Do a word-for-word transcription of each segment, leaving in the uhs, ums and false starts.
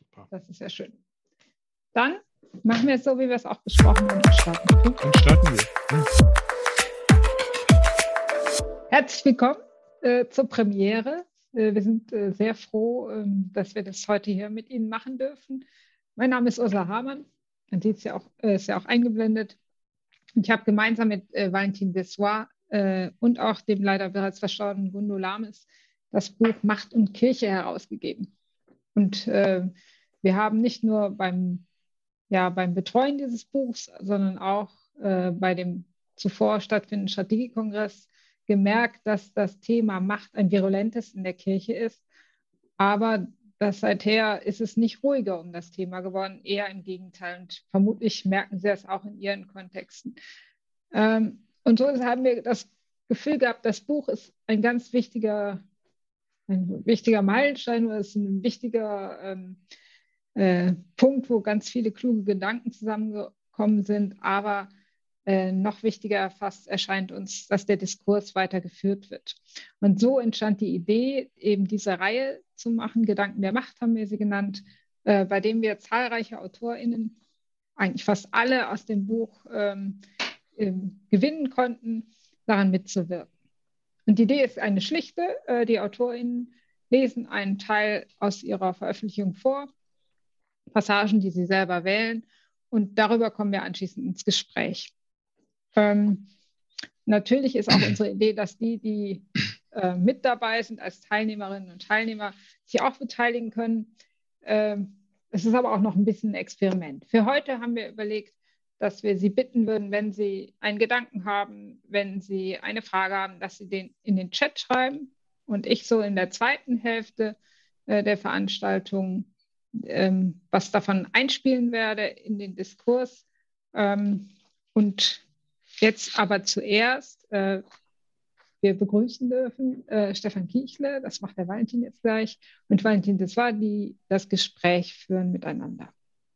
Super. Das ist ja schön. Dann machen wir es so, wie wir es auch besprochen haben. Und starten. Dann starten wir. Herzlich willkommen äh, zur Premiere. Äh, wir sind äh, sehr froh, äh, dass wir das heute hier mit Ihnen machen dürfen. Mein Name ist Ursula Hamann. Man sieht es ja auch, äh, ist ja auch eingeblendet. Und ich habe gemeinsam mit äh, Valentin Dessoir äh, und auch dem leider bereits verstorbenen Gundula Lames das Buch Macht und Kirche herausgegeben. Und äh, wir haben nicht nur beim, ja, beim Betreuen dieses Buchs, sondern auch äh, bei dem zuvor stattfindenden Strategiekongress gemerkt, dass das Thema Macht ein virulentes in der Kirche ist. Aber das seither ist es nicht ruhiger um das Thema geworden, eher im Gegenteil. Und vermutlich merken Sie das auch in Ihren Kontexten. Ähm, und so haben wir das Gefühl gehabt, das Buch ist ein ganz wichtiger, ein wichtiger Meilenstein oder ist ein wichtiger ähm, äh, Punkt, wo ganz viele kluge Gedanken zusammengekommen sind. Aber äh, noch wichtiger fast erscheint uns, dass der Diskurs weitergeführt wird. Und so entstand die Idee, eben diese Reihe zu machen, Gedanken der Macht haben wir sie genannt, äh, bei dem wir zahlreiche AutorInnen, eigentlich fast alle aus dem Buch ähm, ähm, gewinnen konnten, daran mitzuwirken. Und die Idee ist eine schlichte, äh, die AutorInnen lesen einen Teil aus ihrer Veröffentlichung vor, Passagen, die sie selber wählen, und darüber kommen wir anschließend ins Gespräch. Ähm, natürlich ist auch unsere Idee, dass die, die äh, mit dabei sind als Teilnehmerinnen und Teilnehmer, sich auch beteiligen können. Ähm, es ist aber auch noch ein bisschen ein Experiment. Für heute haben wir überlegt, dass wir Sie bitten würden, wenn Sie einen Gedanken haben, wenn Sie eine Frage haben, dass Sie den in den Chat schreiben und ich so in der zweiten Hälfte äh, der Veranstaltung ähm, was davon einspielen werde in den Diskurs. Ähm, und jetzt aber zuerst, äh, wir begrüßen dürfen äh, Stefan Kiechle, das macht der Valentin jetzt gleich, und Valentin Dessoir, die das Gespräch führen miteinander.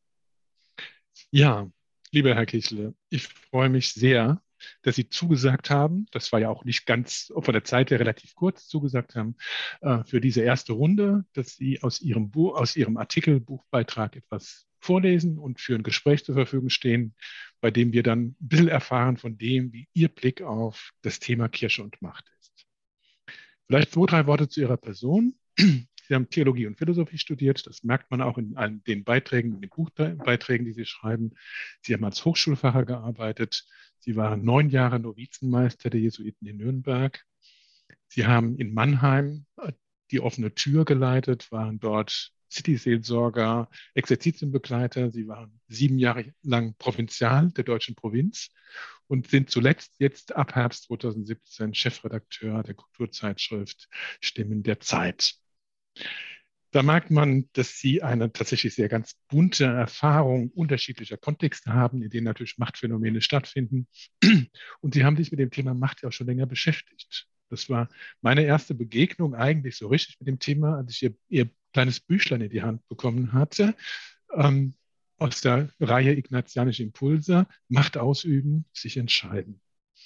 Ja, lieber Herr Kiechle, ich freue mich sehr, dass Sie zugesagt haben. Das war ja auch nicht ganz von der Zeit her relativ kurz zugesagt haben äh, für diese erste Runde, dass Sie aus Ihrem Buch, aus Ihrem Artikel, Buchbeitrag etwas vorlesen und für ein Gespräch zur Verfügung stehen, bei dem wir dann ein bisschen erfahren von dem, wie Ihr Blick auf das Thema Kirche und Macht ist. Vielleicht zwei, drei Worte zu Ihrer Person. Sie haben Theologie und Philosophie studiert. Das merkt man auch in allen den Beiträgen, in den Buchbeiträgen, die Sie schreiben. Sie haben als Hochschulpfarrer gearbeitet. Sie waren neun Jahre Novizenmeister der Jesuiten in Nürnberg. Sie haben in Mannheim die offene Tür geleitet, waren dort City-Seelsorger, Exerzitienbegleiter. Sie waren sieben Jahre lang Provinzial der deutschen Provinz und sind zuletzt jetzt ab Herbst zweitausendsiebzehn Chefredakteur der Kulturzeitschrift Stimmen der Zeit. Da merkt man, dass Sie eine tatsächlich sehr ganz bunte Erfahrung unterschiedlicher Kontexte haben, in denen natürlich Machtphänomene stattfinden. Und Sie haben sich mit dem Thema Macht ja auch schon länger beschäftigt. Das war meine erste Begegnung eigentlich so richtig mit dem Thema, als ich Ihr, Ihr kleines Büchlein in die Hand bekommen hatte, ähm, aus der Reihe Ignatianische Impulse, Macht ausüben, sich entscheiden.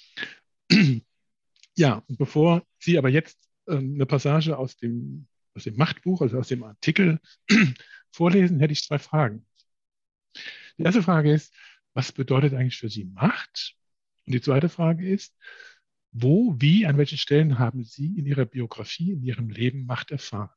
Ja, und bevor Sie aber jetzt ähm, eine Passage aus dem aus dem Machtbuch, also aus dem Artikel vorlesen, hätte ich zwei Fragen. Die erste Frage ist, was bedeutet eigentlich für Sie Macht? Und die zweite Frage ist, wo, wie, an welchen Stellen haben Sie in Ihrer Biografie, in Ihrem Leben Macht erfahren?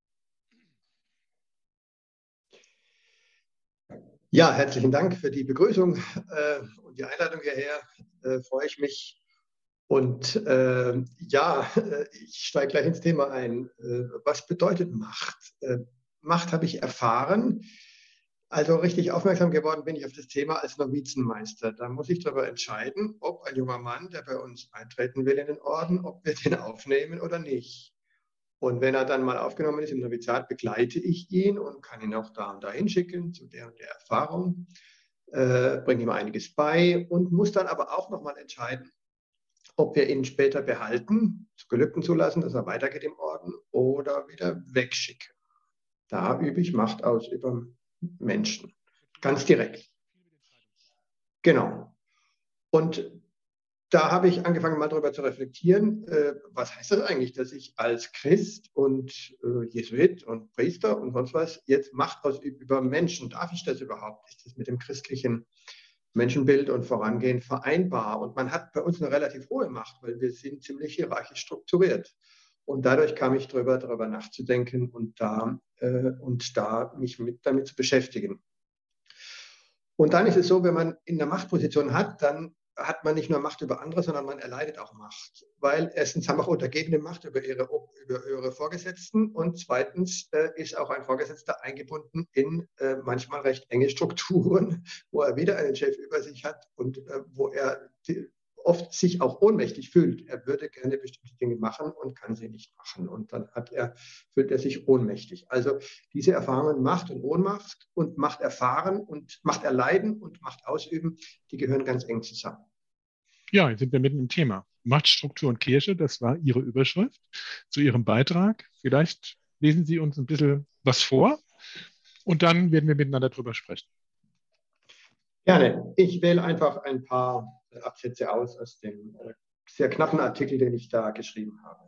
Ja, herzlichen Dank für die Begrüßung äh, und die Einladung hierher. Äh, freue ich mich. Und äh, ja, ich steige gleich ins Thema ein. Äh, was bedeutet Macht? Äh, Macht habe ich erfahren. Also richtig aufmerksam geworden bin ich auf das Thema als Novizenmeister. Da muss ich darüber entscheiden, ob ein junger Mann, der bei uns eintreten will in den Orden, ob wir den aufnehmen oder nicht. Und wenn er dann mal aufgenommen ist im Noviziat, begleite ich ihn und kann ihn auch da und dahin schicken zu der und der Erfahrung, äh, bringe ihm einiges bei und muss dann aber auch nochmal entscheiden, ob wir ihn später behalten, zu Gelübden zulassen, dass er weitergeht im Orden oder wieder wegschicken. Da übe ich Macht aus über Menschen, ganz direkt. Genau. Und da habe ich angefangen, mal darüber zu reflektieren, äh, was heißt das eigentlich, dass ich als Christ und äh, Jesuit und Priester und sonst was jetzt Macht ausübe über Menschen? Darf ich das überhaupt? Ist das mit dem christlichen Menschenbild und Vorangehen vereinbar? Und man hat bei uns eine relativ hohe Macht, weil wir sind ziemlich hierarchisch strukturiert. Und dadurch kam ich darüber, darüber nachzudenken und da, äh, und da mich mit, damit zu beschäftigen. Und dann ist es so, wenn man in einer Machtposition hat, dann hat man nicht nur Macht über andere, sondern man erleidet auch Macht. Weil erstens haben auch Untergebene Macht über ihre, über ihre Vorgesetzten und zweitens äh, ist auch ein Vorgesetzter eingebunden in äh, manchmal recht enge Strukturen, wo er wieder einen Chef über sich hat und äh, wo er die, oft sich auch ohnmächtig fühlt. Er würde gerne bestimmte Dinge machen und kann sie nicht machen. Und dann hat er, fühlt er sich ohnmächtig. Also diese Erfahrungen Macht und Ohnmacht und Macht erfahren und Macht erleiden und Macht ausüben, die gehören ganz eng zusammen. Ja, jetzt sind wir mitten im Thema. Machtstruktur und Kirche, das war Ihre Überschrift zu Ihrem Beitrag. Vielleicht lesen Sie uns ein bisschen was vor und dann werden wir miteinander drüber sprechen. Gerne. Ich wähle einfach ein paar Absätze aus aus dem sehr knappen Artikel, den ich da geschrieben habe.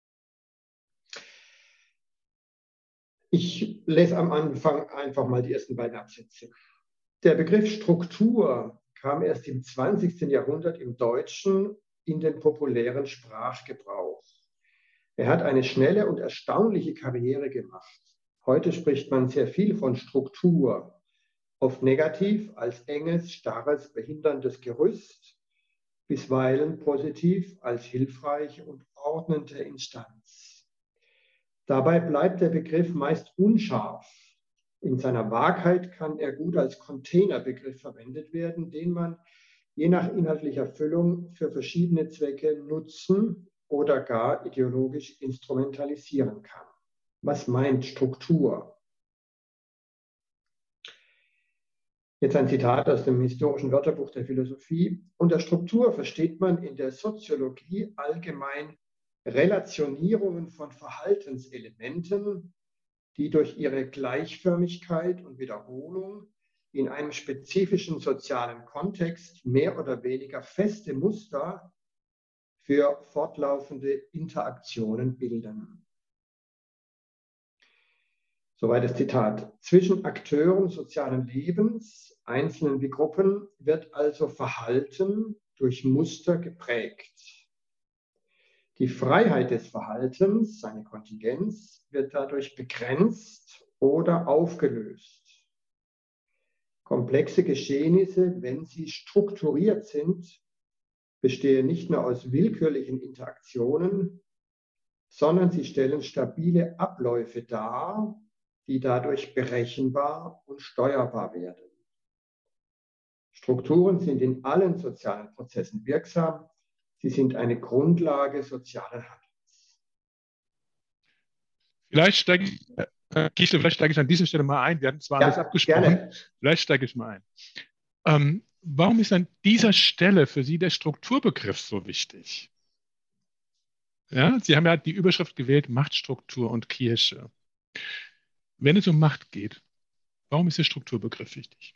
Ich lese am Anfang einfach mal die ersten beiden Absätze. Der Begriff Struktur kam erst im zwanzigsten Jahrhundert im Deutschen in den populären Sprachgebrauch. Er hat eine schnelle und erstaunliche Karriere gemacht. Heute spricht man sehr viel von Struktur, oft negativ als enges, starres, behinderndes Gerüst, bisweilen positiv als hilfreiche und ordnende Instanz. Dabei bleibt der Begriff meist unscharf. In seiner Wahrheit kann er gut als Containerbegriff verwendet werden, den man je nach inhaltlicher Füllung für verschiedene Zwecke nutzen oder gar ideologisch instrumentalisieren kann. Was meint Struktur? Jetzt ein Zitat aus dem historischen Wörterbuch der Philosophie. Unter Struktur versteht man in der Soziologie allgemein Relationierungen von Verhaltenselementen, die durch ihre Gleichförmigkeit und Wiederholung in einem spezifischen sozialen Kontext mehr oder weniger feste Muster für fortlaufende Interaktionen bilden. Soweit das Zitat. Zwischen Akteuren sozialen Lebens, Einzelnen wie Gruppen, wird also Verhalten durch Muster geprägt. Die Freiheit des Verhaltens, seine Kontingenz, wird dadurch begrenzt oder aufgelöst. Komplexe Geschehnisse, wenn sie strukturiert sind, bestehen nicht nur aus willkürlichen Interaktionen, sondern sie stellen stabile Abläufe dar, die dadurch berechenbar und steuerbar werden. Strukturen sind in allen sozialen Prozessen wirksam. Sie sind eine Grundlage sozialen Handelns. Vielleicht steige ich, äh, Gisle, vielleicht steige ich an dieser Stelle mal ein. Wir hatten zwar Ja, alles abgesprochen. gerne. Vielleicht steige ich mal ein. Ähm, warum ist an dieser Stelle für Sie der Strukturbegriff so wichtig? Ja, Sie haben ja die Überschrift gewählt, Machtstruktur und Kirche. Wenn es um Macht geht, warum ist der Strukturbegriff wichtig?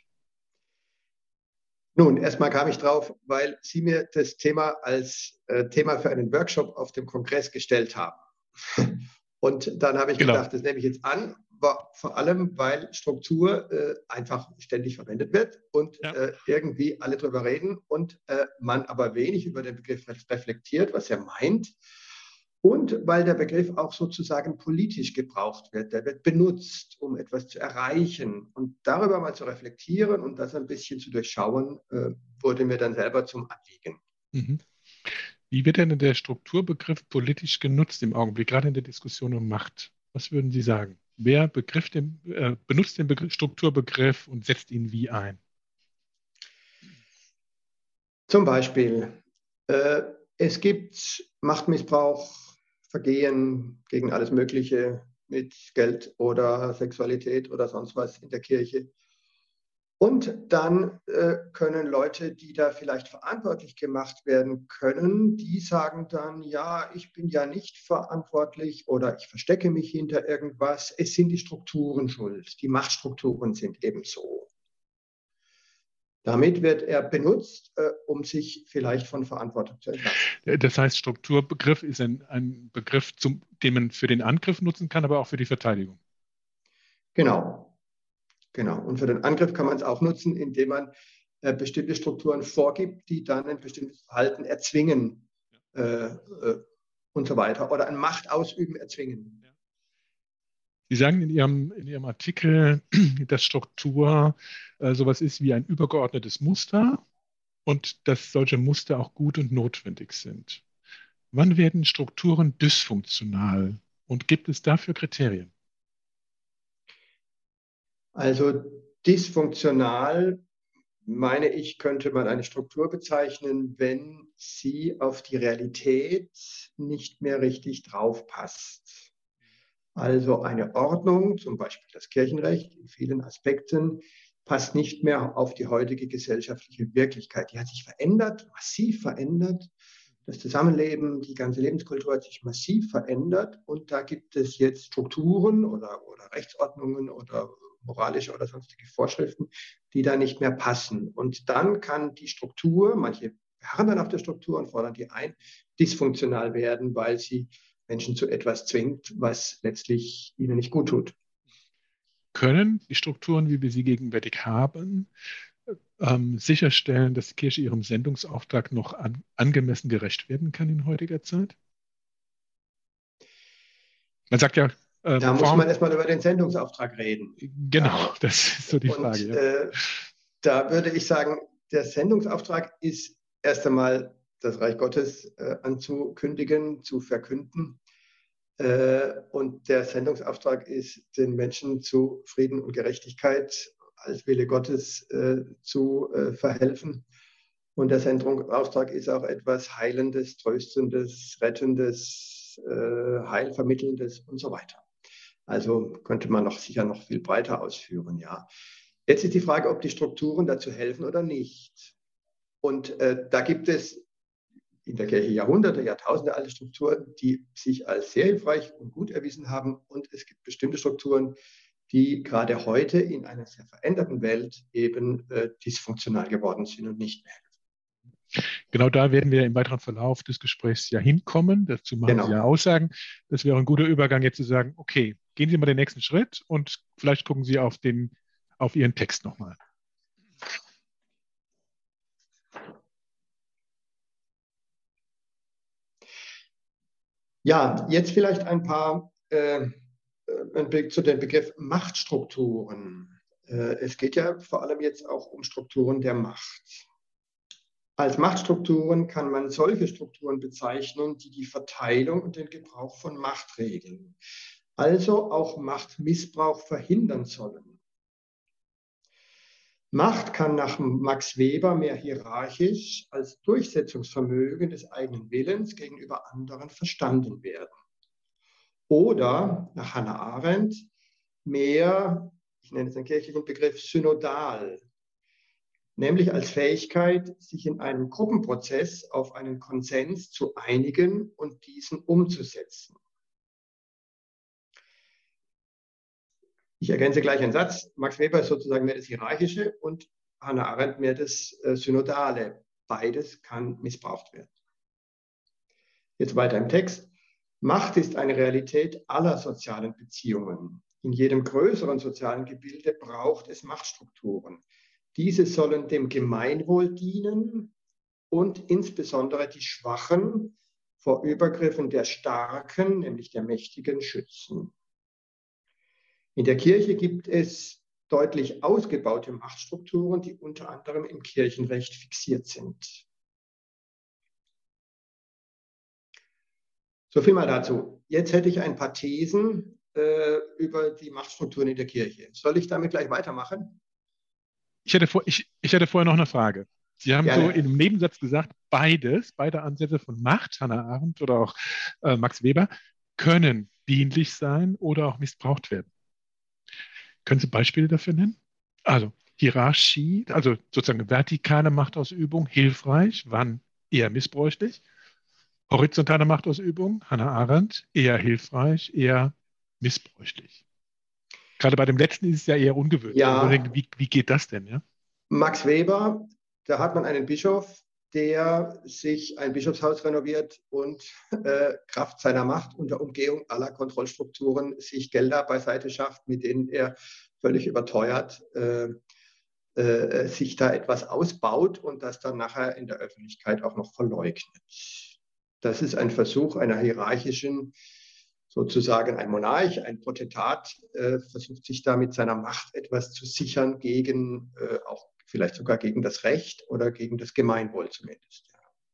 Nun, erstmal kam ich drauf, weil Sie mir das Thema als äh, Thema für einen Workshop auf dem Kongress gestellt haben. Und dann habe ich Genau. gedacht, das nehme ich jetzt an, war vor allem, weil Struktur äh, einfach ständig verwendet wird und Ja. äh, irgendwie alle drüber reden und äh, man aber wenig über den Begriff reflektiert, was er meint. Und weil der Begriff auch sozusagen politisch gebraucht wird. Der wird benutzt, um etwas zu erreichen. Und darüber mal zu reflektieren und das ein bisschen zu durchschauen, äh, wurde mir dann selber zum Anliegen. Mhm. Wie wird denn der Strukturbegriff politisch genutzt im Augenblick, gerade in der Diskussion um Macht? Was würden Sie sagen? Wer begriff den, äh, benutzt den Begriff, Strukturbegriff und setzt ihn wie ein? Zum Beispiel, äh, es gibt Machtmissbrauch, Vergehen gegen alles Mögliche mit Geld oder Sexualität oder sonst was in der Kirche. Und dann äh, können Leute, die da vielleicht verantwortlich gemacht werden können, die sagen dann, ja, ich bin ja nicht verantwortlich oder ich verstecke mich hinter irgendwas. Es sind die Strukturen schuld. Die Machtstrukturen sind eben so. Damit wird er benutzt, äh, um sich vielleicht von Verantwortung zu entlasten. Das heißt, Strukturbegriff ist ein, ein Begriff, zum, den man für den Angriff nutzen kann, aber auch für die Verteidigung. Genau, genau. Und für den Angriff kann man es auch nutzen, indem man äh, bestimmte Strukturen vorgibt, die dann ein bestimmtes Verhalten erzwingen äh, äh, und so weiter. Oder ein Machtausüben erzwingen. Sie sagen in Ihrem, in Ihrem Artikel, dass Struktur äh, sowas ist wie ein übergeordnetes Muster und dass solche Muster auch gut und notwendig sind. Wann werden Strukturen dysfunktional und gibt es dafür Kriterien? Also dysfunktional, meine ich, könnte man eine Struktur bezeichnen, wenn sie auf die Realität nicht mehr richtig draufpasst. Also eine Ordnung, zum Beispiel das Kirchenrecht in vielen Aspekten, passt nicht mehr auf die heutige gesellschaftliche Wirklichkeit. Die hat sich verändert, massiv verändert. Das Zusammenleben, die ganze Lebenskultur hat sich massiv verändert. Und da gibt es jetzt Strukturen oder, oder Rechtsordnungen oder moralische oder sonstige Vorschriften, die da nicht mehr passen. Und dann kann die Struktur, manche beharren dann auf der Struktur und fordern die ein, dysfunktional werden, weil sie Menschen zu etwas zwingt, was letztlich ihnen nicht gut tut. Können die Strukturen, wie wir sie gegenwärtig haben, ähm, sicherstellen, dass die Kirche ihrem Sendungsauftrag noch an, angemessen gerecht werden kann in heutiger Zeit? Man sagt ja, ähm, da muss Form, man erstmal über den Sendungsauftrag reden. Genau, ja. Das ist so die Und, Frage. Ja. Äh, da würde ich sagen, der Sendungsauftrag ist erst einmal das Reich Gottes äh, anzukündigen, zu verkünden. Äh, und der Sendungsauftrag ist, den Menschen zu Frieden und Gerechtigkeit als Wille Gottes äh, zu äh, verhelfen. Und der Sendungsauftrag ist auch etwas Heilendes, Tröstendes, Rettendes, äh, Heilvermittelndes und so weiter. Also könnte man noch sicher noch viel breiter ausführen, ja. Jetzt ist die Frage, ob die Strukturen dazu helfen oder nicht. Und äh, da gibt es in der Kirche Jahrhunderte, Jahrtausende alte Strukturen, die sich als sehr hilfreich und gut erwiesen haben. Und es gibt bestimmte Strukturen, die gerade heute in einer sehr veränderten Welt eben äh, dysfunktional geworden sind und nicht mehr helfen. Genau da werden wir im weiteren Verlauf des Gesprächs ja hinkommen. Dazu machen Genau. Sie ja Aussagen. Das wäre ein guter Übergang, jetzt zu sagen, okay, gehen Sie mal den nächsten Schritt und vielleicht gucken Sie auf, den, auf Ihren Text nochmal. Ja, jetzt vielleicht ein paar, äh, ein Blick zu dem Begriff Machtstrukturen. Äh, es geht ja vor allem jetzt auch um Strukturen der Macht. Als Machtstrukturen kann man solche Strukturen bezeichnen, die die Verteilung und den Gebrauch von Macht regeln, also auch Machtmissbrauch verhindern sollen. Macht kann nach Max Weber mehr hierarchisch als Durchsetzungsvermögen des eigenen Willens gegenüber anderen verstanden werden. Oder nach Hannah Arendt mehr, ich nenne es einen kirchlichen Begriff, synodal, nämlich als Fähigkeit, sich in einem Gruppenprozess auf einen Konsens zu einigen und diesen umzusetzen. Ich ergänze gleich einen Satz. Max Weber ist sozusagen mehr das Hierarchische und Hannah Arendt mehr das äh, Synodale. Beides kann missbraucht werden. Jetzt weiter im Text. Macht ist eine Realität aller sozialen Beziehungen. In jedem größeren sozialen Gebilde braucht es Machtstrukturen. Diese sollen dem Gemeinwohl dienen und insbesondere die Schwachen vor Übergriffen der Starken, nämlich der Mächtigen, schützen. In der Kirche gibt es deutlich ausgebaute Machtstrukturen, die unter anderem im Kirchenrecht fixiert sind. So viel mal dazu. Jetzt hätte ich ein paar Thesen äh, über die Machtstrukturen in der Kirche. Soll ich damit gleich weitermachen? Ich hätte, vor, ich, ich hätte vorher noch eine Frage. Sie haben Gerne. so in einem Nebensatz gesagt, beides, beide Ansätze von Macht, Hannah Arendt oder auch äh, Max Weber, können dienlich sein oder auch missbraucht werden. Können Sie Beispiele dafür nennen? Also Hierarchie, also sozusagen vertikale Machtausübung, hilfreich, wann eher missbräuchlich. Horizontale Machtausübung, Hannah Arendt, eher hilfreich, eher missbräuchlich. Gerade bei dem letzten ist es ja eher ungewöhnlich. Ja. Wie, wie geht das denn? Ja? Max Weber, da hat man einen Bischof, der sich ein Bischofshaus renoviert und äh, Kraft seiner Macht unter Umgehung aller Kontrollstrukturen sich Gelder beiseite schafft, mit denen er völlig überteuert äh, äh, sich da etwas ausbaut und das dann nachher in der Öffentlichkeit auch noch verleugnet. Das ist ein Versuch einer hierarchischen, sozusagen ein Monarch, ein Potentat, äh, versucht sich da mit seiner Macht etwas zu sichern gegen äh, auch vielleicht sogar gegen das Recht oder gegen das Gemeinwohl zumindest.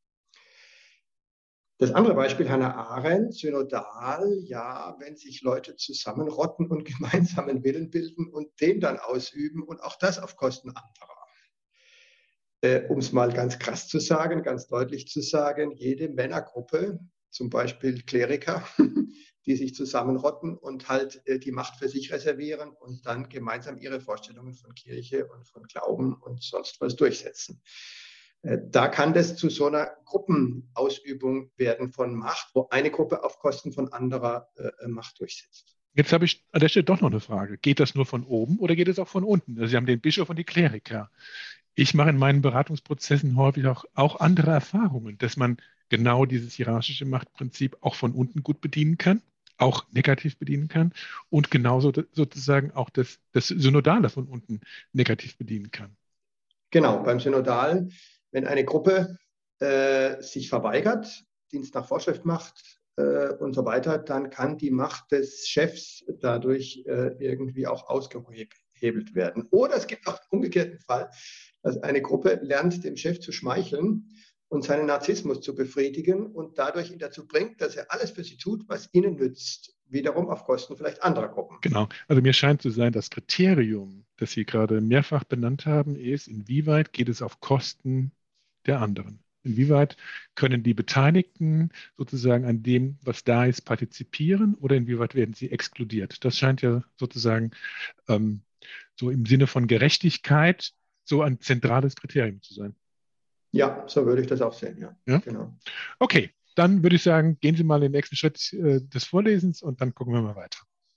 Das andere Beispiel, Hannah Arendt, synodal, ja, wenn sich Leute zusammenrotten und gemeinsamen Willen bilden und den dann ausüben und auch das auf Kosten anderer. Äh, um es mal ganz krass zu sagen, ganz deutlich zu sagen, jede Männergruppe, zum Beispiel Kleriker, die sich zusammenrotten und halt äh, die Macht für sich reservieren und dann gemeinsam ihre Vorstellungen von Kirche und von Glauben und sonst was durchsetzen. Äh, da kann das zu so einer Gruppenausübung werden von Macht, wo eine Gruppe auf Kosten von anderer äh, Macht durchsetzt. Jetzt habe ich an der Stelle doch noch eine Frage. Geht das nur von oben oder geht es auch von unten? Also Sie haben den Bischof und die Kleriker. Ich mache in meinen Beratungsprozessen häufig auch, auch andere Erfahrungen, dass man genau dieses hierarchische Machtprinzip auch von unten gut bedienen kann, auch negativ bedienen kann und genauso sozusagen auch das, das Synodale von unten negativ bedienen kann. Genau, beim Synodalen, wenn eine Gruppe äh, sich verweigert, Dienst nach Vorschrift macht äh, und so weiter, dann kann die Macht des Chefs dadurch äh, irgendwie auch ausgehebelt werden. Oder es gibt auch den umgekehrten Fall, dass eine Gruppe lernt, dem Chef zu schmeicheln und seinen Narzissmus zu befriedigen und dadurch ihn dazu bringt, dass er alles für sie tut, was ihnen nützt, wiederum auf Kosten vielleicht anderer Gruppen. Genau, also mir scheint zu sein, das Kriterium, das Sie gerade mehrfach benannt haben, ist, inwieweit geht es auf Kosten der anderen? Inwieweit können die Beteiligten sozusagen an dem, was da ist, partizipieren oder inwieweit werden sie exkludiert? Das scheint ja sozusagen ähm, so im Sinne von Gerechtigkeit so ein zentrales Kriterium zu sein. Ja, so würde ich das auch sehen, ja. Ja? Genau. Okay, dann würde ich sagen, gehen Sie mal in den nächsten Schritt äh, des Vorlesens und dann gucken wir mal weiter.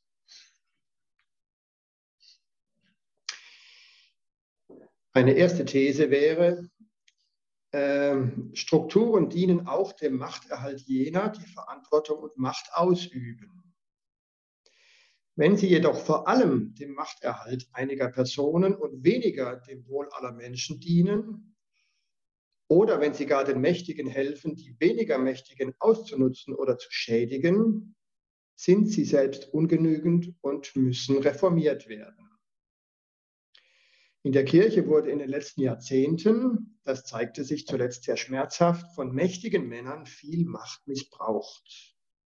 Eine erste These wäre, ähm, Strukturen dienen auch dem Machterhalt jener, die Verantwortung und Macht ausüben. Wenn sie jedoch vor allem dem Machterhalt einiger Personen und weniger dem Wohl aller Menschen dienen, oder wenn sie gar den Mächtigen helfen, die weniger Mächtigen auszunutzen oder zu schädigen, sind sie selbst ungenügend und müssen reformiert werden. In der Kirche wurde in den letzten Jahrzehnten, das zeigte sich zuletzt sehr schmerzhaft, von mächtigen Männern viel Macht missbraucht.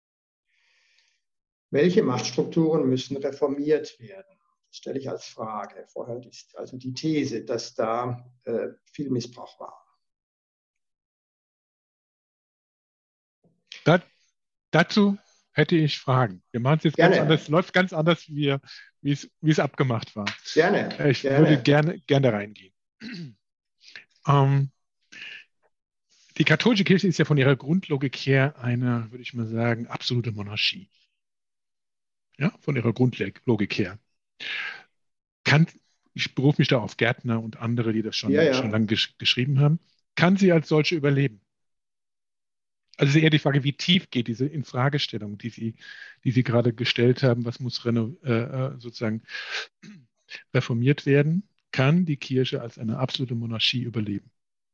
Welche Machtstrukturen müssen reformiert werden? Das stelle ich als Frage. Vorher ist also die These, dass da äh, viel Missbrauch war. Da, dazu hätte ich Fragen. Wir machen es jetzt gerne. ganz anders, es läuft ganz anders, wie, wie, es, wie es abgemacht war. Gerne. Ich gerne. würde gerne, gerne reingehen. ähm, die katholische Kirche ist ja von ihrer Grundlogik her eine, würde ich mal sagen, absolute Monarchie. Ja, von ihrer Grundlogik her. Kann, ich berufe mich da auf Gärtner und andere, die das schon, ja, ja. schon lange gesch geschrieben haben. Kann sie als solche überleben? Also es ist eher die Frage, wie tief geht diese Infragestellung, die Sie, die Sie gerade gestellt haben, was muss reno, äh, sozusagen reformiert werden? Kann die Kirche als eine absolute Monarchie überleben?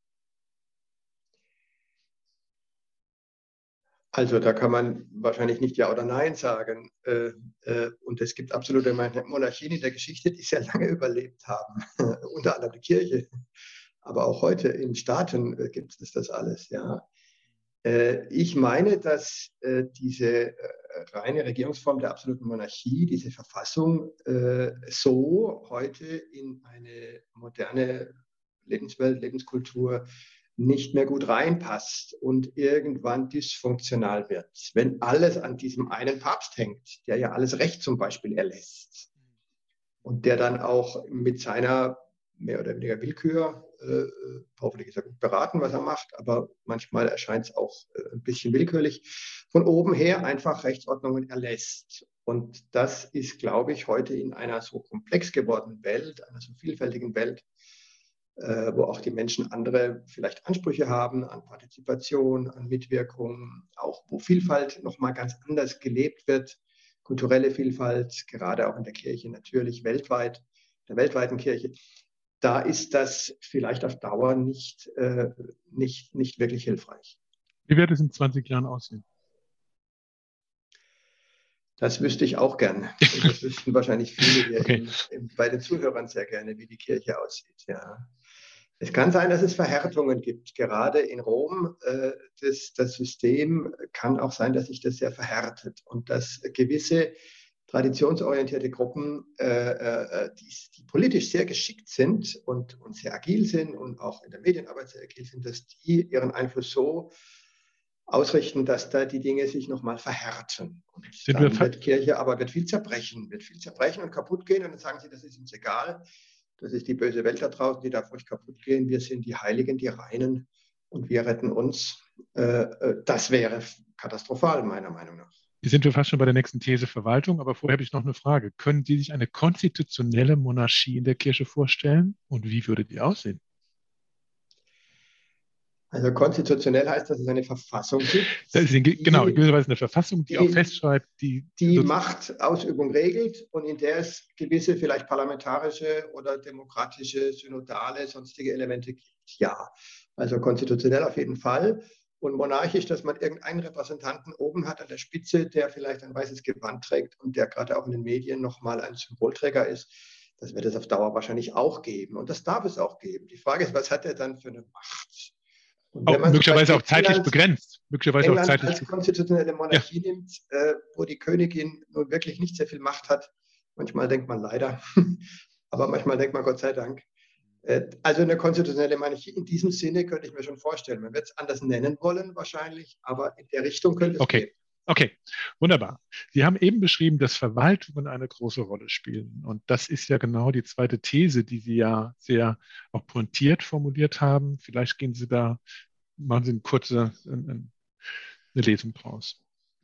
Also da kann man wahrscheinlich nicht Ja oder Nein sagen. Äh, äh, und es gibt absolute Monarchien in der Geschichte, die sehr lange überlebt haben, unter anderem die Kirche. Aber auch heute in Staaten äh, gibt es das alles, ja. Ich meine, dass äh, diese äh, reine Regierungsform der absoluten Monarchie, diese Verfassung, äh, so heute in eine moderne Lebenswelt, Lebenskultur nicht mehr gut reinpasst und irgendwann dysfunktional wird. Wenn alles an diesem einen Papst hängt, der ja alles Recht zum Beispiel erlässt und der dann auch mit seiner mehr oder weniger Willkür, äh, hoffentlich ist er gut beraten, was er macht, aber manchmal erscheint es auch äh, ein bisschen willkürlich, von oben her einfach Rechtsordnungen erlässt. Und das ist, glaube ich, heute in einer so komplex gewordenen Welt, einer so vielfältigen Welt, äh, wo auch die Menschen andere vielleicht Ansprüche haben an Partizipation, an Mitwirkung, auch wo Vielfalt nochmal ganz anders gelebt wird, kulturelle Vielfalt, gerade auch in der Kirche natürlich weltweit, der weltweiten Kirche. Da ist das vielleicht auf Dauer nicht, äh, nicht, nicht wirklich hilfreich. Wie wird es in zwanzig Jahren aussehen? Das wüsste ich auch gern. Und das wüssten wahrscheinlich viele hier Okay. im, im, bei den Zuhörern sehr gerne, wie die Kirche aussieht. Ja. Es kann sein, dass es Verhärtungen gibt. Gerade in Rom, äh, das, das System kann auch sein, dass sich das sehr verhärtet und dass gewisse traditionsorientierte Gruppen, äh, äh, die, die politisch sehr geschickt sind und, und sehr agil sind und auch in der Medienarbeit sehr agil sind, dass die ihren Einfluss so ausrichten, dass da die Dinge sich nochmal verhärten. Und Sind dann wir wird Kirche aber wird viel zerbrechen, wird viel zerbrechen und kaputt gehen. Und dann sagen sie, das ist uns egal. Das ist die böse Welt da draußen, die darf ruhig kaputt gehen. Wir sind die Heiligen, die Reinen und wir retten uns. Das wäre katastrophal, meiner Meinung nach. Hier sind wir fast schon bei der nächsten These Verwaltung, aber vorher habe ich noch eine Frage. Können Sie sich eine konstitutionelle Monarchie in der Kirche vorstellen und wie würde die aussehen? Also konstitutionell heißt, dass es eine Verfassung gibt. Das ist in, die, genau, gewisserweise eine Verfassung, die, die auch festschreibt, die die Machtausübung regelt und in der es gewisse vielleicht parlamentarische oder demokratische, synodale, sonstige Elemente gibt. Ja, also konstitutionell auf jeden Fall. Und monarchisch, dass man irgendeinen Repräsentanten oben hat an der Spitze, der vielleicht ein weißes Gewand trägt und der gerade auch in den Medien nochmal ein Symbolträger ist. Das wird es auf Dauer wahrscheinlich auch geben. Und das darf es auch geben. Die Frage ist, was hat er dann für eine Macht? Und auch möglicherweise auch zeitlich England, begrenzt. Möglicherweise England auch zeitlich als konstitutionelle Monarchie ja. nimmt, äh, wo die Königin nun wirklich nicht sehr viel Macht hat. Manchmal denkt man leider, aber manchmal denkt man Gott sei Dank. Äh, also eine konstitutionelle Monarchie in diesem Sinne könnte ich mir schon vorstellen. Man wird es anders nennen wollen wahrscheinlich, aber in der Richtung könnte es okay. gehen. Okay, wunderbar. Sie haben eben beschrieben, dass Verwaltungen eine große Rolle spielen. Und das ist ja genau die zweite These, die Sie ja sehr auch pointiert formuliert haben. Vielleicht gehen Sie da, machen Sie eine kurze eine Lesung draus.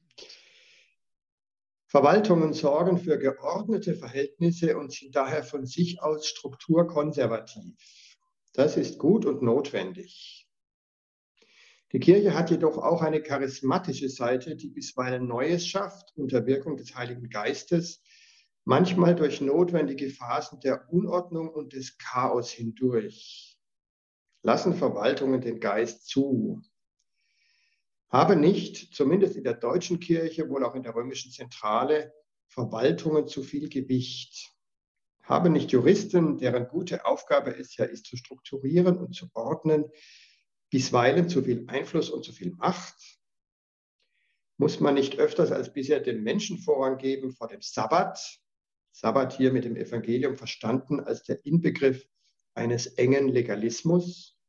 Verwaltungen sorgen für geordnete Verhältnisse und sind daher von sich aus strukturkonservativ. Das ist gut und notwendig. Die Kirche hat jedoch auch eine charismatische Seite, die bisweilen Neues schafft unter Wirkung des Heiligen Geistes, manchmal durch notwendige Phasen der Unordnung und des Chaos hindurch. Lassen Verwaltungen den Geist zu. Habe nicht, zumindest in der deutschen Kirche, wohl auch in der römischen Zentrale, Verwaltungen zu viel Gewicht. Habe nicht Juristen, deren gute Aufgabe es ja ist, zu strukturieren und zu ordnen, bisweilen zu viel Einfluss und zu viel Macht? Muss man nicht öfters als bisher dem Menschen Vorrang geben vor dem Sabbat? Sabbat hier mit dem Evangelium verstanden als der Inbegriff eines engen Legalismus?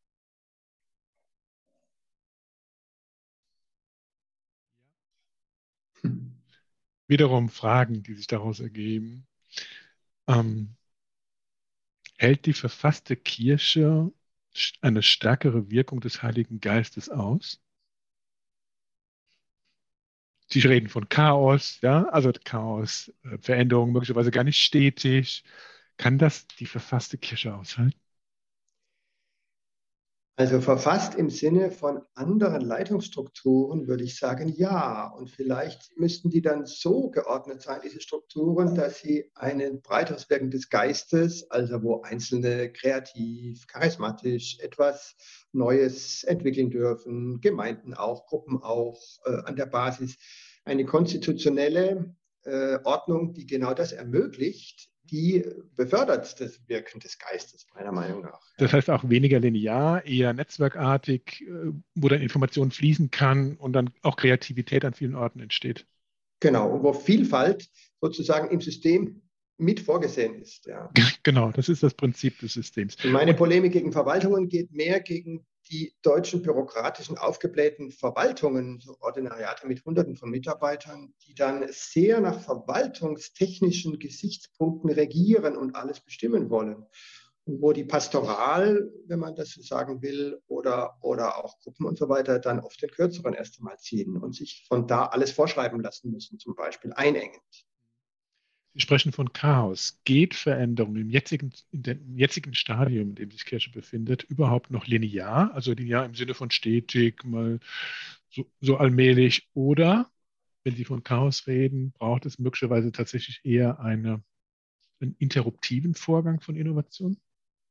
Hm. Wiederum Fragen, die sich daraus ergeben. Ähm, hält die verfasste Kirche eine stärkere Wirkung des Heiligen Geistes aus? Sie reden von Chaos, ja, also Chaos, äh, Veränderungen möglicherweise gar nicht stetig. Kann das die verfasste Kirche aushalten? Also verfasst im Sinne von anderen Leitungsstrukturen würde ich sagen, ja. Und vielleicht müssten die dann so geordnet sein, diese Strukturen, dass sie ein breiteres Wirken des Geistes, also wo Einzelne kreativ, charismatisch etwas Neues entwickeln dürfen, Gemeinden auch, Gruppen auch, äh, an der Basis. Eine konstitutionelle äh, Ordnung, die genau das ermöglicht, die befördert das Wirken des Geistes, meiner Meinung nach. Das heißt auch weniger linear, eher netzwerkartig, wo dann Information fließen kann und dann auch Kreativität an vielen Orten entsteht. Genau, und wo Vielfalt sozusagen im System mit vorgesehen ist. Ja. Genau, das ist das Prinzip des Systems. Und meine Polemik gegen Verwaltungen geht mehr gegen die deutschen bürokratischen, aufgeblähten Verwaltungen, so Ordinariate mit Hunderten von Mitarbeitern, die dann sehr nach verwaltungstechnischen Gesichtspunkten regieren und alles bestimmen wollen. Und wo die Pastoral, wenn man das so sagen will, oder, oder auch Gruppen und so weiter, dann oft den Kürzeren erst einmal ziehen und sich von da alles vorschreiben lassen müssen, zum Beispiel einengend. Sie sprechen von Chaos. Geht Veränderung im jetzigen, in dem jetzigen Stadium, in dem sich Kirche befindet, überhaupt noch linear? Also linear im Sinne von stetig, mal so, so allmählich. Oder, wenn Sie von Chaos reden, braucht es möglicherweise tatsächlich eher eine, einen interruptiven Vorgang von Innovation?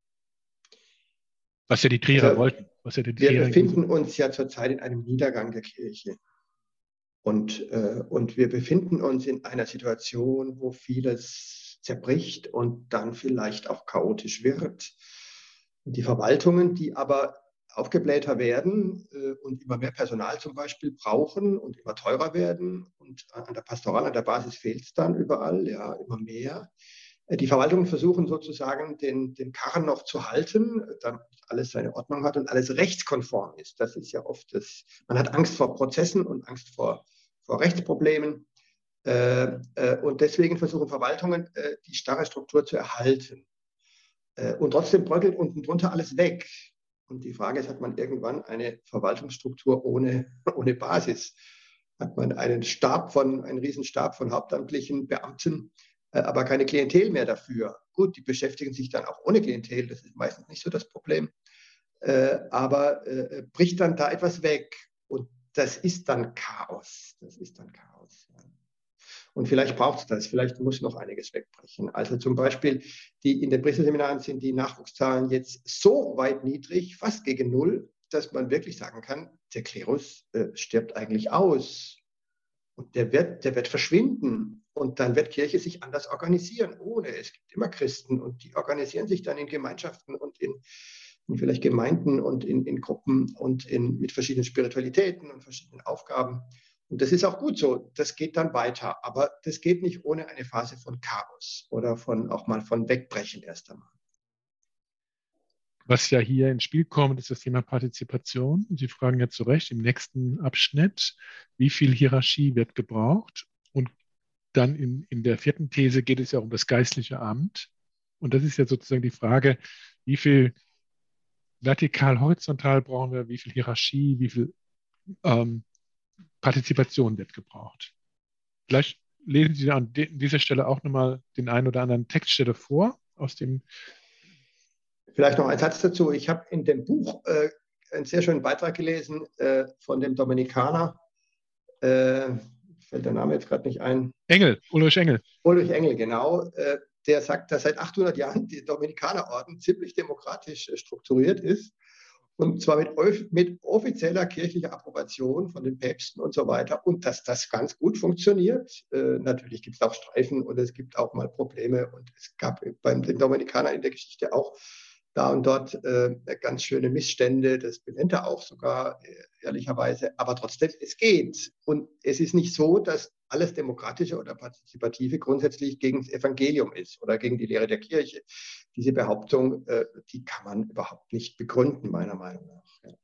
Was ja die Trierer Also, wollten. Was ja die wir Trierer befinden uns ja zurzeit in einem Niedergang der Kirche. Und, äh, und wir befinden uns in einer Situation, wo vieles zerbricht und dann vielleicht auch chaotisch wird. Und die Verwaltungen, die aber aufgeblähter werden äh, und immer mehr Personal zum Beispiel brauchen und immer teurer werden und an der Pastoral, an der Basis fehlt es dann überall, ja, immer mehr. Äh, Die Verwaltungen versuchen sozusagen den, den Karren noch zu halten, damit alles seine Ordnung hat und alles rechtskonform ist. Das ist ja oft das, man hat Angst vor Prozessen und Angst vor vor Rechtsproblemen. Äh, äh, und deswegen versuchen Verwaltungen, äh, die starre Struktur zu erhalten. Äh, und trotzdem bröckelt unten drunter alles weg. Und die Frage ist, hat man irgendwann eine Verwaltungsstruktur ohne, ohne Basis? Hat man einen Stab von, einen Riesenstab von hauptamtlichen Beamten, äh, aber keine Klientel mehr dafür? Gut, die beschäftigen sich dann auch ohne Klientel, das ist meistens nicht so das Problem. Äh, aber äh, bricht dann da etwas weg? Und das ist dann Chaos. Das ist dann Chaos. Ja. Und vielleicht braucht es das. Vielleicht muss noch einiges wegbrechen. Also zum Beispiel, die, in den Priesterseminaren sind die Nachwuchszahlen jetzt so weit niedrig, fast gegen Null, dass man wirklich sagen kann, der Klerus äh, stirbt eigentlich aus. Und der wird, der wird verschwinden. Und dann wird Kirche sich anders organisieren. Ohne, es gibt immer Christen und die organisieren sich dann in Gemeinschaften und in in vielleicht Gemeinden und in, in Gruppen und in, mit verschiedenen Spiritualitäten und verschiedenen Aufgaben. Und das ist auch gut so. Das geht dann weiter. Aber das geht nicht ohne eine Phase von Chaos oder von auch mal von Wegbrechen erst einmal. Was ja hier ins Spiel kommt, ist das Thema Partizipation. Sie fragen ja zu Recht im nächsten Abschnitt, wie viel Hierarchie wird gebraucht? Und dann in, in der vierten These geht es ja um das geistliche Amt. Und das ist ja sozusagen die Frage, wie viel vertikal, horizontal brauchen wir, wie viel Hierarchie, wie viel ähm, Partizipation wird gebraucht. Vielleicht lesen Sie an de- dieser Stelle auch nochmal den einen oder anderen Textstelle vor aus dem. Vielleicht noch ein Satz dazu. Ich habe in dem Buch äh, einen sehr schönen Beitrag gelesen äh, von dem Dominikaner. Äh, fällt der Name jetzt gerade nicht ein. Engel, Ulrich Engel. Ulrich Engel, genau. Äh, der sagt, dass seit achthundert Jahren die Dominikanerorden ziemlich demokratisch äh, strukturiert ist. Und zwar mit, mit offizieller kirchlicher Approbation von den Päpsten und so weiter. Und dass das ganz gut funktioniert. Äh, natürlich gibt es auch Streifen und es gibt auch mal Probleme. Und es gab bei den Dominikanern in der Geschichte auch da und dort äh, ganz schöne Missstände. Das benennt er auch sogar, äh, ehrlicherweise. Aber trotzdem, es geht. Und es ist nicht so, dass alles Demokratische oder Partizipative grundsätzlich gegen das Evangelium ist oder gegen die Lehre der Kirche. Diese Behauptung, äh, die kann man überhaupt nicht begründen, meiner Meinung nach. Ja.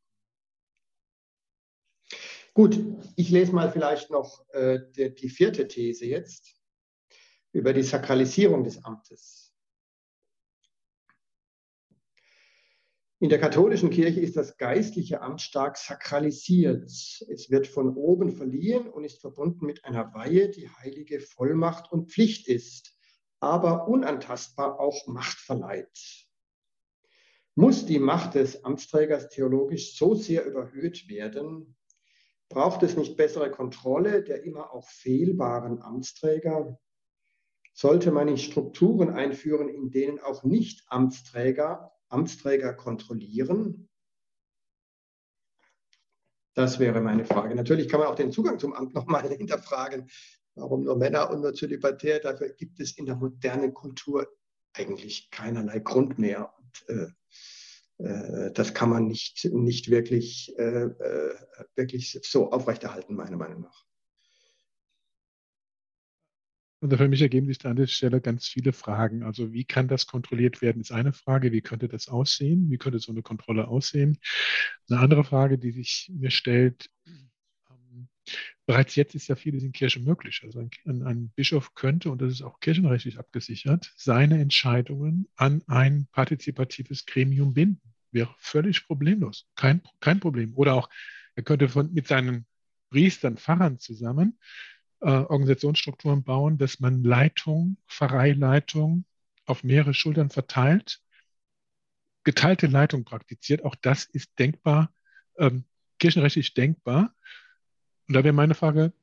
Gut, ich lese mal vielleicht noch äh, die, die vierte These jetzt über die Sakralisierung des Amtes. In der katholischen Kirche ist das geistliche Amt stark sakralisiert. Es wird von oben verliehen und ist verbunden mit einer Weihe, die heilige Vollmacht und Pflicht ist, aber unantastbar auch Macht verleiht. Muss die Macht des Amtsträgers theologisch so sehr überhöht werden? Braucht es nicht bessere Kontrolle der immer auch fehlbaren Amtsträger? Sollte man nicht Strukturen einführen, in denen auch Nicht-Amtsträger Amtsträger kontrollieren? Das wäre meine Frage. Natürlich kann man auch den Zugang zum Amt nochmal hinterfragen. Warum nur Männer und nur zölibatär? Dafür gibt es in der modernen Kultur eigentlich keinerlei Grund mehr. Und, äh, äh, das kann man nicht, nicht wirklich, äh, äh, wirklich so aufrechterhalten, meiner Meinung nach. Und für mich ergeben sich da an der Stelle ganz viele Fragen. Also wie kann das kontrolliert werden, ist eine Frage. Wie könnte das aussehen? Wie könnte so eine Kontrolle aussehen? Eine andere Frage, die sich mir stellt, ähm, bereits jetzt ist ja vieles in Kirche möglich. Also ein, ein Bischof könnte, und das ist auch kirchenrechtlich abgesichert, seine Entscheidungen an ein partizipatives Gremium binden. Wäre völlig problemlos. Kein, kein Problem. Oder auch, er könnte von, mit seinen Priestern, Pfarrern zusammen äh, Organisationsstrukturen bauen, dass man Leitung, Pfarreileitung auf mehrere Schultern verteilt, geteilte Leitung praktiziert. Auch das ist denkbar, ähm, kirchenrechtlich denkbar. Und da wäre meine Frage,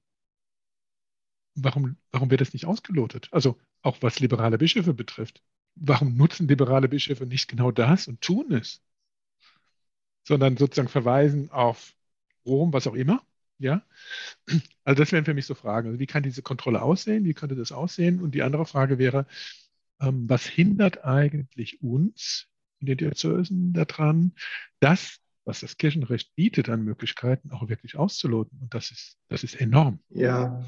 warum, warum wird das nicht ausgelotet? Also auch was liberale Bischöfe betrifft. Warum nutzen liberale Bischöfe nicht genau das und tun es? Sondern sozusagen verweisen auf Rom, was auch immer. Ja, also das wären für mich so Fragen. Also wie kann diese Kontrolle aussehen? Wie könnte das aussehen? Und die andere Frage wäre, ähm, was hindert eigentlich uns in den Diözesen daran, das, was das Kirchenrecht bietet an Möglichkeiten, auch wirklich auszuloten? Und das ist, das ist enorm. Ja,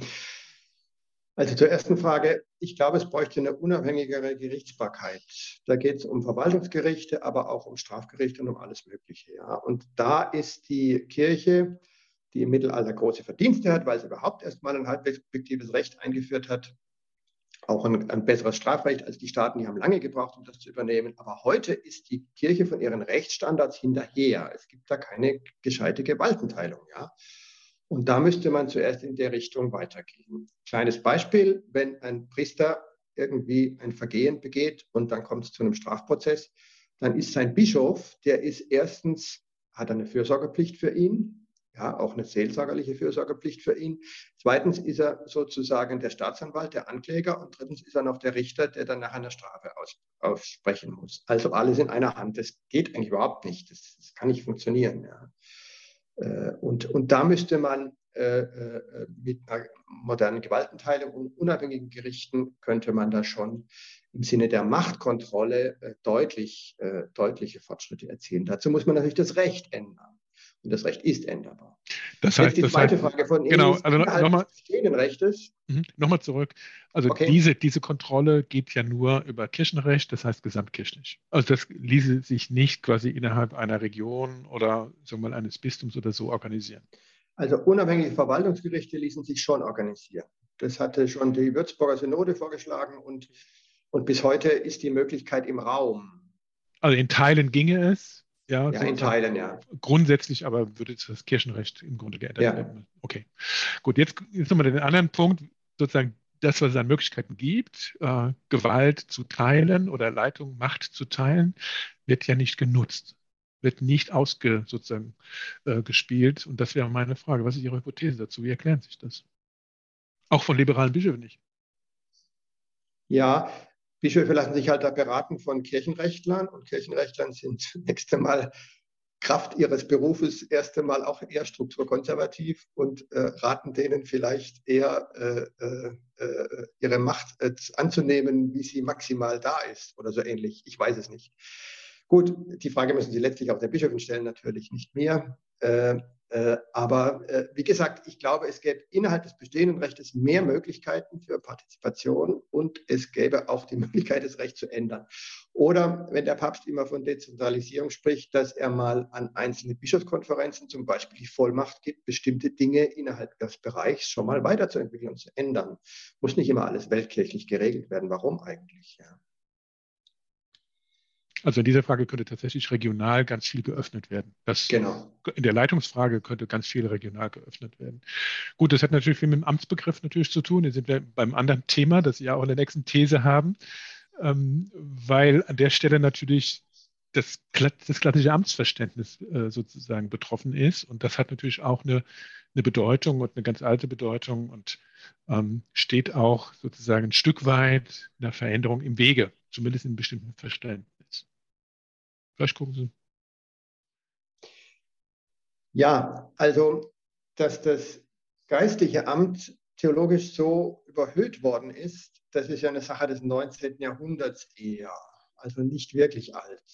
also zur ersten Frage. Ich glaube, es bräuchte eine unabhängigere Gerichtsbarkeit. Da geht es um Verwaltungsgerichte, aber auch um Strafgerichte und um alles Mögliche. Ja. Und da ist die Kirche, die im Mittelalter große Verdienste hat, weil sie überhaupt erstmal ein halbwegs objektives Recht eingeführt hat, auch ein, ein besseres Strafrecht als die Staaten, die haben lange gebraucht, um das zu übernehmen. Aber heute ist die Kirche von ihren Rechtsstandards hinterher. Es gibt da keine gescheite Gewaltenteilung. Ja. Und da müsste man zuerst in der Richtung weitergehen. Kleines Beispiel, wenn ein Priester irgendwie ein Vergehen begeht und dann kommt es zu einem Strafprozess, dann ist sein Bischof, der ist erstens, hat eine Fürsorgepflicht für ihn, ja, auch eine seelsorgerliche Fürsorgepflicht für ihn. Zweitens ist er sozusagen der Staatsanwalt, der Ankläger und drittens ist er noch der Richter, der dann nachher eine Strafe aus, aussprechen muss. Also alles in einer Hand. Das geht eigentlich überhaupt nicht. Das, das kann nicht funktionieren. Ja. Und, und da müsste man äh, mit einer modernen Gewaltenteilung und unabhängigen Gerichten könnte man da schon im Sinne der Machtkontrolle äh, deutlich, äh, deutliche Fortschritte erzielen. Dazu muss man natürlich das Recht ändern. Und das Recht ist änderbar. Das heißt, Jetzt die das zweite heißt, Frage von Ihnen genau, ist also innerhalb nochmal des bestehenden Rechtes. nochmal zurück. Also Okay. diese, diese Kontrolle geht ja nur über Kirchenrecht, das heißt gesamtkirchlich. Also das ließe sich nicht quasi innerhalb einer Region oder sagen wir mal eines Bistums oder so organisieren. Also unabhängige Verwaltungsgerichte ließen sich schon organisieren. Das hatte schon die Würzburger Synode vorgeschlagen und, und bis heute ist die Möglichkeit im Raum. Also in Teilen ginge es. Ja, Ja, in Teilen, ja. Grundsätzlich aber würde das Kirchenrecht im Grunde geändert Ja. werden. Okay, gut, jetzt, jetzt nochmal den anderen Punkt, sozusagen das, was es an Möglichkeiten gibt, äh, Gewalt zu teilen oder Leitung, Macht zu teilen, wird ja nicht genutzt, wird nicht ausge, sozusagen äh, gespielt. Und das wäre meine Frage. Was ist Ihre Hypothese dazu? Wie erklären sich das? Auch von liberalen Bischöfen nicht. Ja, Bischöfe lassen sich halt da beraten von Kirchenrechtlern und Kirchenrechtlern sind zunächst einmal Kraft ihres Berufes erst einmal auch eher strukturkonservativ und äh, raten denen vielleicht eher äh, äh, ihre Macht äh, anzunehmen, wie sie maximal da ist oder so ähnlich. Ich weiß es nicht. Gut, die Frage müssen Sie letztlich auch den Bischöfen stellen, natürlich nicht mir. Äh, äh, aber äh, wie gesagt, ich glaube, es gäbe innerhalb des bestehenden Rechtes mehr Möglichkeiten für Partizipation und es gäbe auch die Möglichkeit, das Recht zu ändern. Oder wenn der Papst immer von Dezentralisierung spricht, dass er mal an einzelne Bischofskonferenzen zum Beispiel die Vollmacht gibt, bestimmte Dinge innerhalb des Bereichs schon mal weiterzuentwickeln und zu ändern. Muss nicht immer alles weltkirchlich geregelt werden. Warum eigentlich? Ja. Also in dieser Frage könnte tatsächlich regional ganz viel geöffnet werden. Das, genau. In der Leitungsfrage könnte ganz viel regional geöffnet werden. Gut, das hat natürlich viel mit dem Amtsbegriff natürlich zu tun. Jetzt sind wir beim anderen Thema, das Sie ja auch in der nächsten These haben, ähm, weil an der Stelle natürlich das, das klassische Amtsverständnis äh, sozusagen betroffen ist. Und das hat natürlich auch eine, eine Bedeutung und eine ganz alte Bedeutung und ähm, steht auch sozusagen ein Stück weit einer Veränderung im Wege, zumindest in bestimmten Verständnissen. Vielleicht gucken Sie. Ja, also, dass das geistliche Amt theologisch so überhöht worden ist, das ist ja eine Sache des neunzehnten Jahrhunderts eher, also nicht wirklich alt.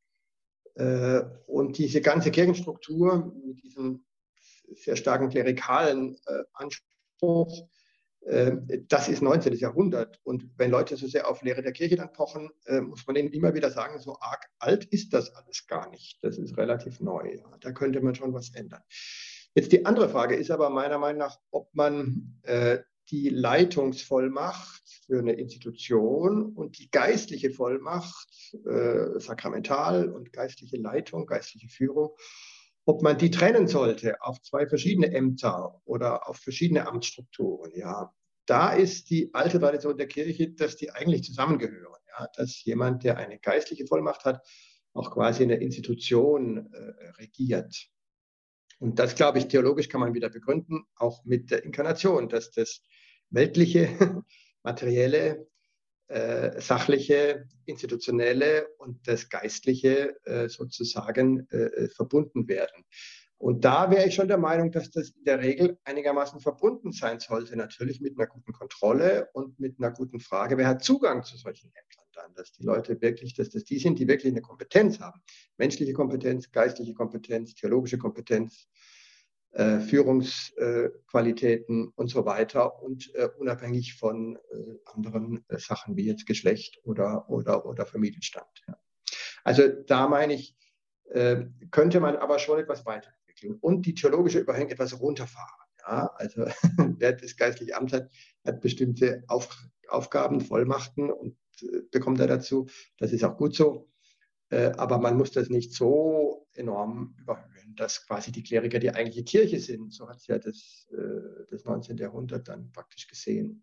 Und diese ganze Kirchenstruktur mit diesem sehr starken klerikalen Anspruch, das ist neunzehnten Jahrhundert. Und wenn Leute so sehr auf Lehre der Kirche dann pochen, muss man ihnen immer wieder sagen, so arg alt ist das alles gar nicht. Das ist relativ neu. Da könnte man schon was ändern. Jetzt die andere Frage ist aber meiner Meinung nach, ob man äh, die Leitungsvollmacht für eine Institution und die geistliche Vollmacht, äh, sakramental und geistliche Leitung, geistliche Führung, Ob man die trennen sollte auf zwei verschiedene Ämter oder auf verschiedene Amtsstrukturen, ja, da ist die alte Tradition der Kirche, dass die eigentlich zusammengehören. Ja, dass jemand, der eine geistliche Vollmacht hat, auch quasi eine Institution äh, regiert. Und das, glaube ich, theologisch kann man wieder begründen, auch mit der Inkarnation, dass das weltliche, materielle, äh, sachliche, institutionelle und das geistliche äh, sozusagen äh, verbunden werden. Und da wäre ich schon der Meinung, dass das in der Regel einigermaßen verbunden sein sollte, natürlich mit einer guten Kontrolle und mit einer guten Frage, wer hat Zugang zu solchen Ämtern dann, dass die Leute wirklich, dass das die sind, die wirklich eine Kompetenz haben, menschliche Kompetenz, geistliche Kompetenz, theologische Kompetenz, äh, Führungsqualitäten äh, und so weiter und äh, unabhängig von äh, anderen äh, Sachen wie jetzt Geschlecht oder, oder, oder Familienstand. Ja. Also da meine ich, äh, könnte man aber schon etwas weiterentwickeln und die theologische Überhängung etwas runterfahren. Ja. Also wer das geistliche Amt hat, hat bestimmte Auf, Aufgaben, Vollmachten und äh, bekommt er dazu. Das ist auch gut so. Äh, aber man muss das nicht so enorm überhöhen, dass quasi die Kleriker die eigentliche Kirche sind. So hat es ja das, äh, das neunzehnten. Jahrhundert dann praktisch gesehen.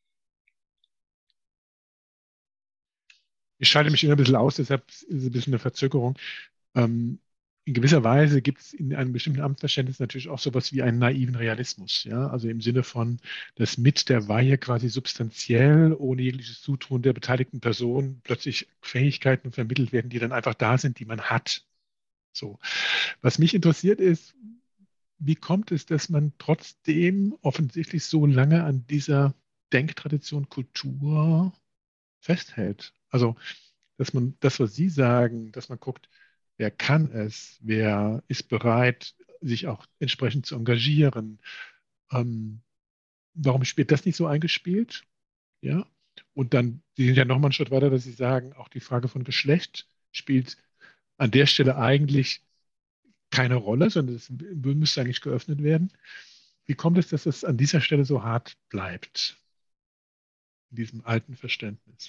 Ich schalte mich immer ein bisschen aus, deshalb ist es ein bisschen eine Verzögerung. Ähm, in gewisser Weise gibt es in einem bestimmten Amtsverständnis natürlich auch sowas wie einen naiven Realismus. Ja? Also im Sinne von, dass mit der Weihe quasi substanziell, ohne jegliches Zutun der beteiligten Person, plötzlich Fähigkeiten vermittelt werden, die dann einfach da sind, die man hat. So. Was mich interessiert ist, wie kommt es, dass man trotzdem offensichtlich so lange an dieser Denktradition, Kultur festhält? Also, dass man das, was Sie sagen, dass man guckt, wer kann es, wer ist bereit, sich auch entsprechend zu engagieren. Ähm, warum spielt das nicht so eingespielt? Ja. Und dann, Sie sind ja noch mal einen Schritt weiter, dass Sie sagen, auch die Frage von Geschlecht spielt an der Stelle eigentlich keine Rolle, sondern es müsste eigentlich geöffnet werden. Wie kommt es, dass es an dieser Stelle so hart bleibt, in diesem alten Verständnis?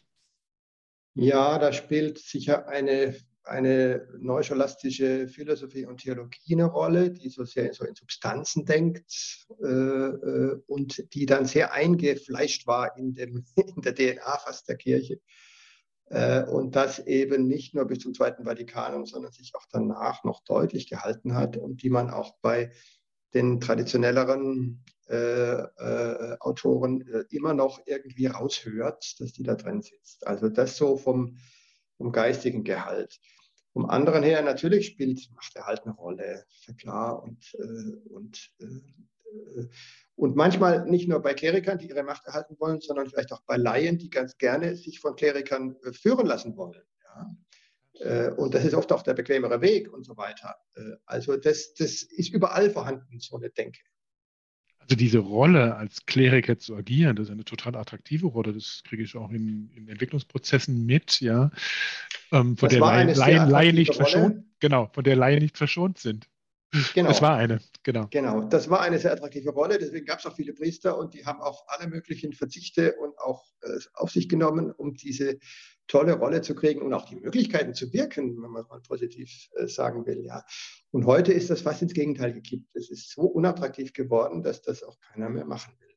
Ja, da spielt sicher eine, eine neuscholastische Philosophie und Theologie eine Rolle, die so sehr so in Substanzen denkt äh, äh, und die dann sehr eingefleischt war in, dem, in der D N A fast der Kirche. Äh, und das eben nicht nur bis zum Zweiten Vatikanum, sondern sich auch danach noch deutlich gehalten hat und die man auch bei den traditionelleren äh, äh, Autoren äh, immer noch irgendwie raushört, dass die da drin sitzt. Also das so vom, vom geistigen Gehalt. Vom anderen her natürlich spielt Macht halt eine Rolle, ist ja klar. Und, äh, und, äh, und manchmal nicht nur bei Klerikern, die ihre Macht erhalten wollen, sondern vielleicht auch bei Laien, die ganz gerne sich von Klerikern äh, führen lassen wollen. Ja. Und das ist oft auch der bequemere Weg und so weiter. Also das, das ist überall vorhanden, so eine Denke. Also diese Rolle als Kleriker zu agieren, das ist eine total attraktive Rolle. Das kriege ich auch in, in Entwicklungsprozessen mit, ja, ähm, von das der war Laien, eine Laien, Laien nicht Rolle. verschont, genau, von der Laien nicht verschont sind. Genau. Das war eine, genau. Genau, das war eine sehr attraktive Rolle. Deswegen gab es auch viele Priester und die haben auch alle möglichen Verzichte und auch äh, auf sich genommen, um diese tolle Rolle zu kriegen und auch die Möglichkeiten zu wirken, wenn man es mal positiv äh, sagen will. Ja. Und heute ist das fast ins Gegenteil gekippt. Es ist so unattraktiv geworden, dass das auch keiner mehr machen will.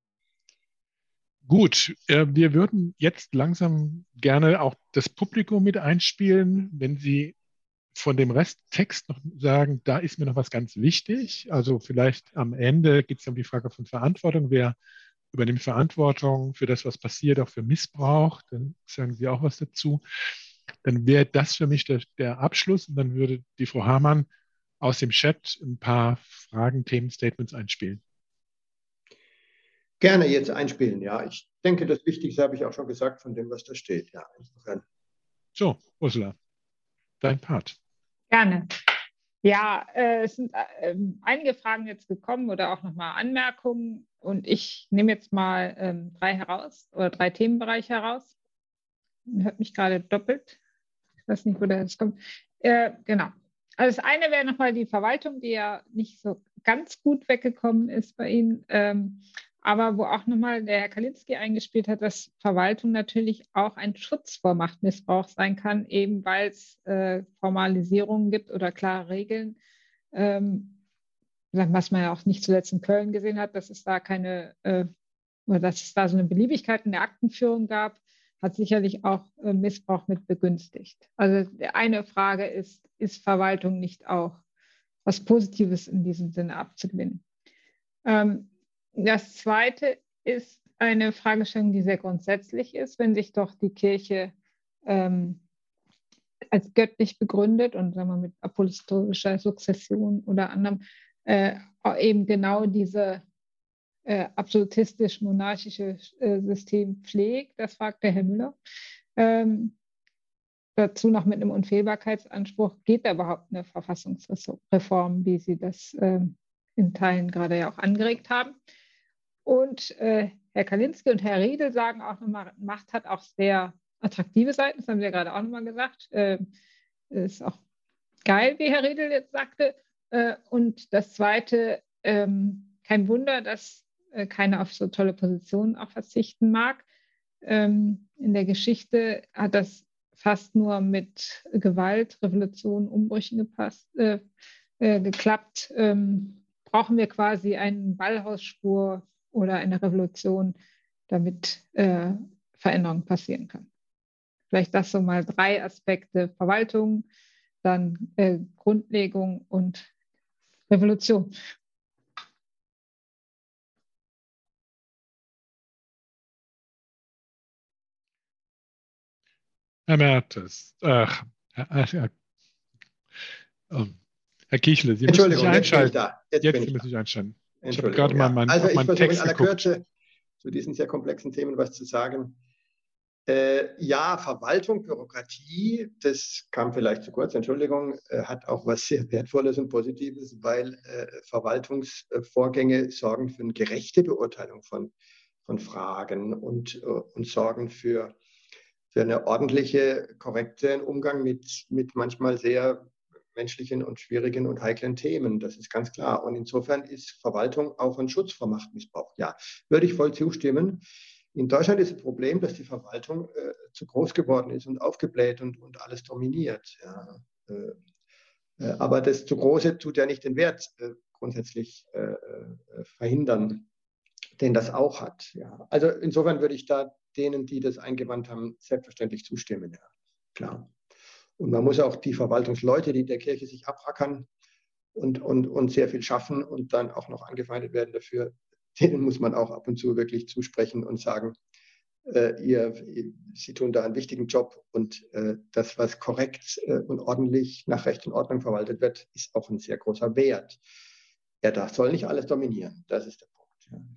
Gut, äh, wir würden jetzt langsam gerne auch das Publikum mit einspielen, wenn Sie von dem Resttext noch sagen, da ist mir noch was ganz wichtig. Also vielleicht am Ende geht es um die Frage von Verantwortung. Wer übernimmt Verantwortung für das, was passiert, auch für Missbrauch? Dann sagen Sie auch was dazu. Dann wäre das für mich der, der Abschluss und dann würde die Frau Hamann aus dem Chat ein paar Fragen, Themen, Statements einspielen. Gerne jetzt einspielen, ja. Ich denke, das Wichtigste habe ich auch schon gesagt von dem, was da steht. Ja, insofern. So, Ursula, dein Part. Gerne. Ja, äh, es sind äh, einige Fragen jetzt gekommen oder auch nochmal Anmerkungen. Und ich nehme jetzt mal ähm, drei heraus oder drei Themenbereiche heraus. Man hört mich gerade doppelt. Ich weiß nicht, wo das kommt. Äh, genau. Also das eine wäre nochmal die Verwaltung, die ja nicht so ganz gut weggekommen ist bei Ihnen. Ähm, aber wo auch nochmal der Herr Kalinski eingespielt hat, dass Verwaltung natürlich auch ein Schutz vor Machtmissbrauch sein kann, eben weil es äh, Formalisierungen gibt oder klare Regeln, Ähm, was man ja auch nicht zuletzt in Köln gesehen hat, dass es da keine, äh, oder dass es da so eine Beliebigkeit in der Aktenführung gab, hat sicherlich auch äh, Missbrauch mit begünstigt. Also eine Frage ist, ist Verwaltung nicht auch was Positives in diesem Sinne abzugewinnen? Ähm, das Zweite ist eine Fragestellung, die sehr grundsätzlich ist, wenn sich doch die Kirche ähm, als göttlich begründet und sagen wir mit apostolischer Sukzession oder anderem äh, eben genau diese äh, absolutistisch-monarchische äh, System pflegt. Das fragt der Herr Müller. Ähm, dazu noch mit einem Unfehlbarkeitsanspruch. Geht da überhaupt eine Verfassungsreform, wie Sie das ähm, in Teilen gerade ja auch angeregt haben? Und äh, Herr Kalinski und Herr Riedel sagen auch nochmal, Macht hat auch sehr attraktive Seiten, das haben Sie ja gerade auch nochmal gesagt. Äh, ist auch geil, wie Herr Riedel jetzt sagte. Äh, und das Zweite, ähm, kein Wunder, dass äh, keiner auf so tolle Positionen auch verzichten mag. Ähm, in der Geschichte hat das fast nur mit Gewalt, Revolution, Umbrüchen gepasst, äh, äh, geklappt. Ähm, brauchen wir quasi eine Ballhausspur oder eine Revolution, damit äh, Veränderung passieren kann. Vielleicht das so mal drei Aspekte: Verwaltung, dann äh, Grundlegung und Revolution. Herr Mertes, ach, Herr, Herr, ähm, Herr Kichle, Sie müssen sich Entschuldigung, jetzt bin ich einschalten. da. Jetzt Jetzt bin ich müssen da. Sie sich einschalten. Ich habe Entschuldigung, gerade mal ja. mein, Also auf ich meinen versuche in Text aller geguckt. Kürze zu diesen sehr komplexen Themen was zu sagen. Äh, ja, Verwaltung, Bürokratie, das kam vielleicht zu kurz, Entschuldigung, äh, hat auch was sehr Wertvolles und Positives, weil äh, Verwaltungsvorgänge sorgen für eine gerechte Beurteilung von, von Fragen und, äh, und sorgen für, für eine ordentliche, korrekten Umgang mit, mit manchmal sehr menschlichen und schwierigen und heiklen Themen. Das ist ganz klar. Und insofern ist Verwaltung auch ein Schutz vor Machtmissbrauch. Ja, würde ich voll zustimmen. In Deutschland ist das Problem, dass die Verwaltung äh, zu groß geworden ist und aufgebläht und, und alles dominiert. Ja. Äh, äh, aber das zu Große tut ja nicht den Wert äh, grundsätzlich äh, äh, verhindern, den das auch hat. Ja. Also insofern würde ich da denen, die das eingewandt haben, selbstverständlich zustimmen. Ja. Klar. Und man muss auch die Verwaltungsleute, die in der Kirche sich abrackern und, und, und sehr viel schaffen und dann auch noch angefeindet werden dafür, denen muss man auch ab und zu wirklich zusprechen und sagen, äh, ihr, sie tun da einen wichtigen Job und äh, das, was korrekt äh, und ordentlich nach Recht und Ordnung verwaltet wird, ist auch ein sehr großer Wert. Ja, das soll nicht alles dominieren, das ist der Punkt. Ja.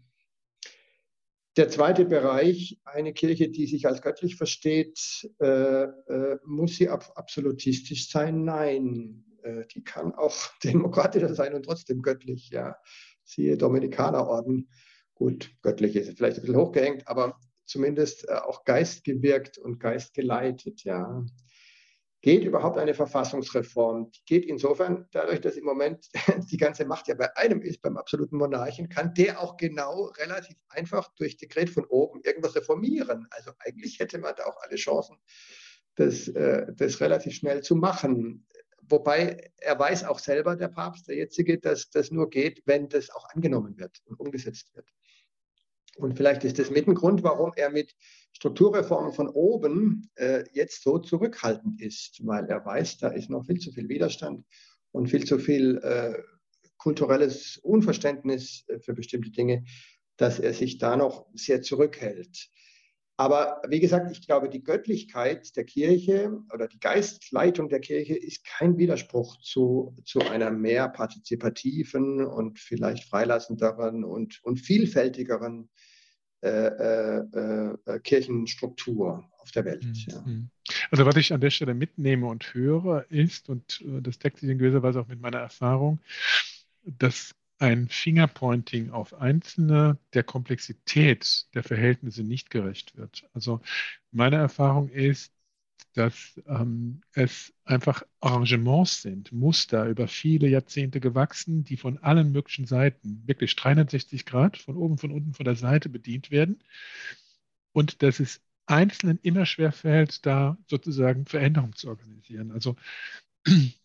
Der zweite Bereich, eine Kirche, die sich als göttlich versteht, äh, äh, muss sie ab absolutistisch sein? Nein, äh, die kann auch demokratischer sein und trotzdem göttlich. Ja. Siehe Dominikanerorden. Gut, göttlich ist es vielleicht ein bisschen hochgehängt, aber zumindest äh, auch geistgewirkt und geistgeleitet. Ja. Geht überhaupt eine Verfassungsreform? Die geht insofern, dadurch, dass im Moment die ganze Macht ja bei einem ist, beim absoluten Monarchen, kann der auch genau relativ einfach durch Dekret von oben irgendwas reformieren. Also eigentlich hätte man da auch alle Chancen, das, äh, das relativ schnell zu machen. Wobei er weiß auch selber, der Papst, der jetzige, dass das nur geht, wenn das auch angenommen wird und umgesetzt wird. Und vielleicht ist das mit ein Grund, warum er mit Strukturreformen von oben äh, jetzt so zurückhaltend ist, weil er weiß, da ist noch viel zu viel Widerstand und viel zu viel äh, kulturelles Unverständnis für bestimmte Dinge, dass er sich da noch sehr zurückhält. Aber wie gesagt, ich glaube, die Göttlichkeit der Kirche oder die Geistleitung der Kirche ist kein Widerspruch zu, zu einer mehr partizipativen und vielleicht freilassenderen und, und vielfältigeren äh, äh, äh, Kirchenstruktur auf der Welt. Ja. Also was ich an der Stelle mitnehme und höre ist, und das deckt sich in gewisser Weise auch mit meiner Erfahrung, dass ein Fingerpointing auf einzelne der Komplexität der Verhältnisse nicht gerecht wird. Also meine Erfahrung ist, dass ähm, es einfach Arrangements sind, Muster über viele Jahrzehnte gewachsen, die von allen möglichen Seiten, wirklich dreihundertsechzig Grad, von oben, von unten, von der Seite bedient werden. Und dass es Einzelnen immer schwerfällt, da sozusagen Veränderungen zu organisieren. Also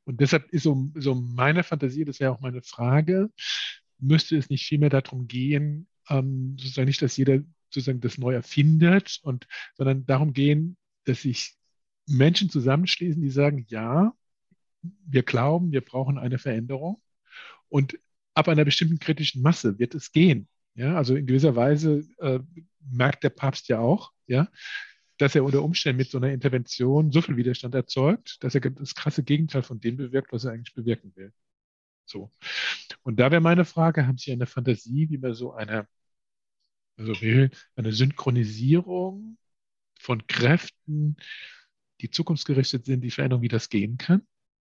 Und deshalb ist so, so meine Fantasie, das wäre auch meine Frage, müsste es nicht vielmehr darum gehen, ähm, sozusagen nicht, dass jeder sozusagen das neu erfindet, und, sondern darum gehen, dass sich Menschen zusammenschließen, die sagen, ja, wir glauben, wir brauchen eine Veränderung, und ab einer bestimmten kritischen Masse wird es gehen. Ja, also in gewisser Weise äh, merkt der Papst ja auch, ja, dass er unter Umständen mit so einer Intervention so viel Widerstand erzeugt, dass er das krasse Gegenteil von dem bewirkt, was er eigentlich bewirken will. So. Und da wäre meine Frage, haben Sie eine Fantasie, wie man so eine, also will, eine Synchronisierung von Kräften, die zukunftsgerichtet sind, die Veränderung, wie das gehen kann?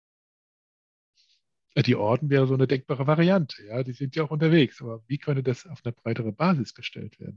Die Orden wäre so eine denkbare Variante, ja, die sind ja auch unterwegs, aber wie könnte das auf eine breitere Basis gestellt werden?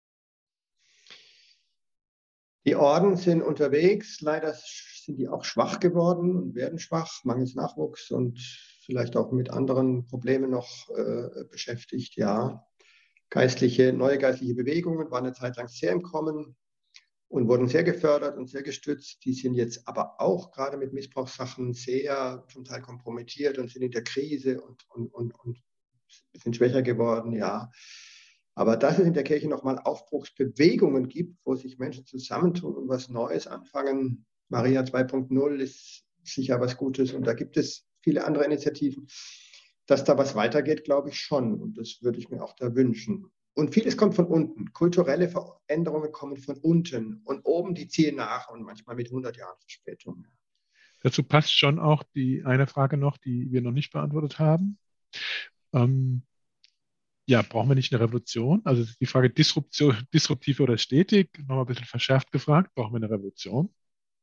Die Orden sind unterwegs, leider sind die auch schwach geworden und werden schwach, mangels Nachwuchs und vielleicht auch mit anderen Problemen noch äh, beschäftigt, ja. Geistliche, neue geistliche Bewegungen waren eine Zeit lang sehr im Kommen und wurden sehr gefördert und sehr gestützt. Die sind jetzt aber auch gerade mit Missbrauchssachen sehr zum Teil kompromittiert und sind in der Krise und, und, und, und sind schwächer geworden, ja. Aber dass es in der Kirche nochmal Aufbruchsbewegungen gibt, wo sich Menschen zusammentun und was Neues anfangen, Maria zwei Punkt null ist sicher was Gutes, und da gibt es viele andere Initiativen. Dass da was weitergeht, glaube ich schon, und das würde ich mir auch da wünschen. Und vieles kommt von unten. Kulturelle Veränderungen kommen von unten, und oben, die ziehen nach, und manchmal mit hundert Jahren Verspätung. Dazu passt schon auch die eine Frage noch, die wir noch nicht beantwortet haben. Ähm, ja, brauchen wir nicht eine Revolution? Also die Frage Disruption, disruptiv oder stetig, nochmal ein bisschen verschärft gefragt, brauchen wir eine Revolution?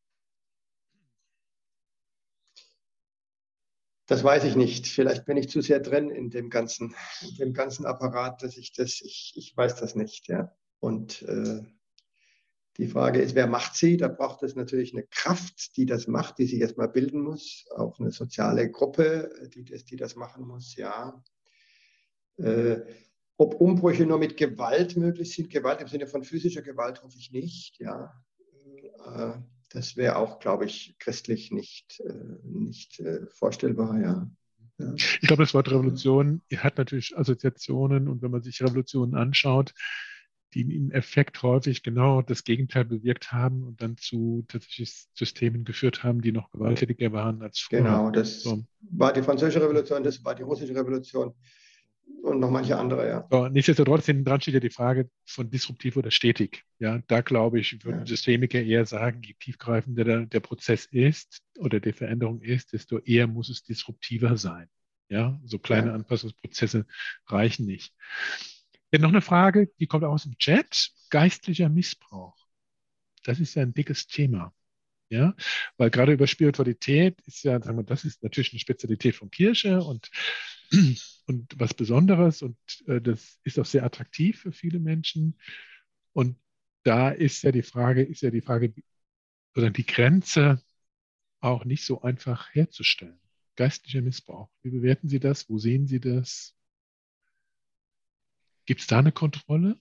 Das weiß ich nicht. Vielleicht bin ich zu sehr drin in dem ganzen, in dem ganzen Apparat, dass ich das, ich, ich weiß das nicht, ja. Und äh, die Frage ist, wer macht sie? Da braucht es natürlich eine Kraft, die das macht, die sich erstmal bilden muss. Auch eine soziale Gruppe, die das, die das machen muss, ja. Äh, ob Umbrüche nur mit Gewalt möglich sind, Gewalt im Sinne von physischer Gewalt, hoffe ich nicht, ja. Äh, das wäre auch, glaube ich, christlich nicht, äh, nicht äh, vorstellbar, ja. ja. Ich glaube, das Wort Revolution hat natürlich Assoziationen, und wenn man sich Revolutionen anschaut, die im Effekt häufig genau das Gegenteil bewirkt haben und dann zu tatsächlich Systemen geführt haben, die noch gewalttätiger waren als früher. Genau, das so. war die französische Revolution, das war die russische Revolution und noch manche andere, ja. So, nichtsdestotrotz, hinten dran steht ja die Frage von disruptiv oder stetig. Ja, da glaube ich, würden ja. Systemiker eher sagen, je tiefgreifender der, der Prozess ist oder die Veränderung ist, desto eher muss es disruptiver sein. Ja, so kleine ja. Anpassungsprozesse reichen nicht. Ja, noch eine Frage, die kommt auch aus dem Chat. Geistlicher Missbrauch. Das ist ja ein dickes Thema. Ja, weil gerade über Spiritualität ist ja, sagen wir, das ist natürlich eine Spezialität von Kirche und, und was Besonderes, und äh, das ist auch sehr attraktiv für viele Menschen. Und da ist ja die Frage, ist ja die Frage, oder die Grenze auch nicht so einfach herzustellen. Geistlicher Missbrauch. Wie bewerten Sie das? Wo sehen Sie das? Gibt es da eine Kontrolle?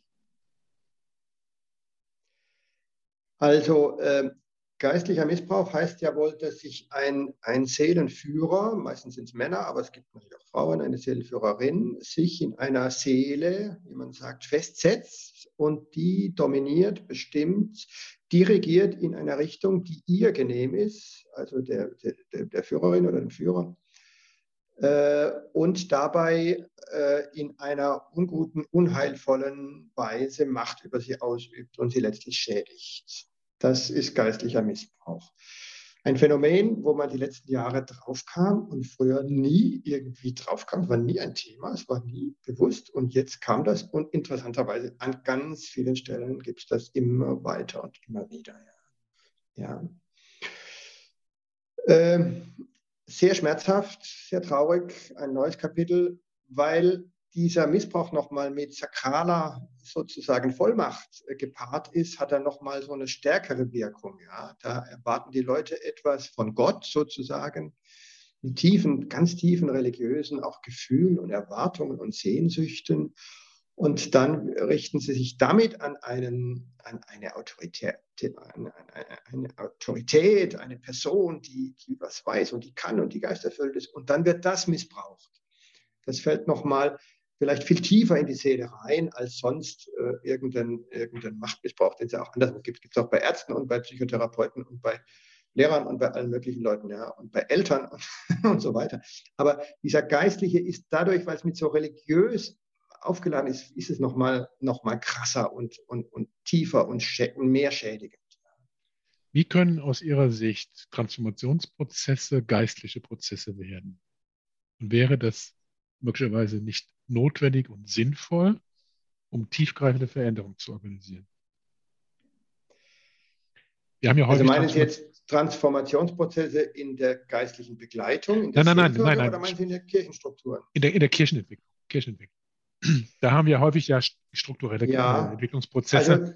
Also äh, geistlicher Missbrauch heißt ja wohl, dass sich ein, ein Seelenführer, meistens sind es Männer, aber es gibt natürlich auch Frauen, eine Seelenführerin, sich in einer Seele, wie man sagt, festsetzt und die dominiert, bestimmt, dirigiert in einer Richtung, die ihr genehm ist, also der, der, der Führerin oder dem Führer. Und dabei in einer unguten, unheilvollen Weise Macht über sie ausübt und sie letztlich schädigt. Das ist geistlicher Missbrauch. Ein Phänomen, wo man die letzten Jahre draufkam und früher nie irgendwie draufkam, war nie ein Thema, es war nie bewusst, und jetzt kam das, und interessanterweise an ganz vielen Stellen gibt es das immer weiter und immer wieder. Ja. ja. Ähm, Sehr schmerzhaft, sehr traurig, ein neues Kapitel, weil dieser Missbrauch nochmal mit sakraler sozusagen Vollmacht gepaart ist, hat er nochmal so eine stärkere Wirkung. Ja? Da erwarten die Leute etwas von Gott sozusagen, mit tiefen, ganz tiefen religiösen auch Gefühlen und Erwartungen und Sehnsüchten. Und dann richten sie sich damit an, einen, an eine Autorität, an eine, eine Autorität, eine Person, die, die was weiß und die kann und die geisterfüllt ist. Und dann wird das missbraucht. Das fällt nochmal vielleicht viel tiefer in die Seele rein, als sonst äh, irgendein, irgendein Machtmissbrauch, den es ja auch anderswo gibt. Gibt es auch bei Ärzten und bei Psychotherapeuten und bei Lehrern und bei allen möglichen Leuten, ja, und bei Eltern und, und so weiter. Aber dieser Geistliche ist dadurch, weil es mit so religiös aufgeladen ist, ist es nochmal noch mal krasser und, und, und tiefer und, und mehr schädigend. Wie können aus Ihrer Sicht Transformationsprozesse geistliche Prozesse werden? Und wäre das möglicherweise nicht notwendig und sinnvoll, um tiefgreifende Veränderungen zu organisieren? Wir haben ja Also häufig meinen Sie Transform- jetzt Transformationsprozesse in der geistlichen Begleitung, in der Nein, nein, nein, Seelsorge, nein, nein. oder meinen Sie in der Kirchenstrukturen? In der, in der Kirchenentwicklung. Kirchenentwicklung. Da haben wir häufig ja strukturelle äh, Ja, Entwicklungsprozesse. also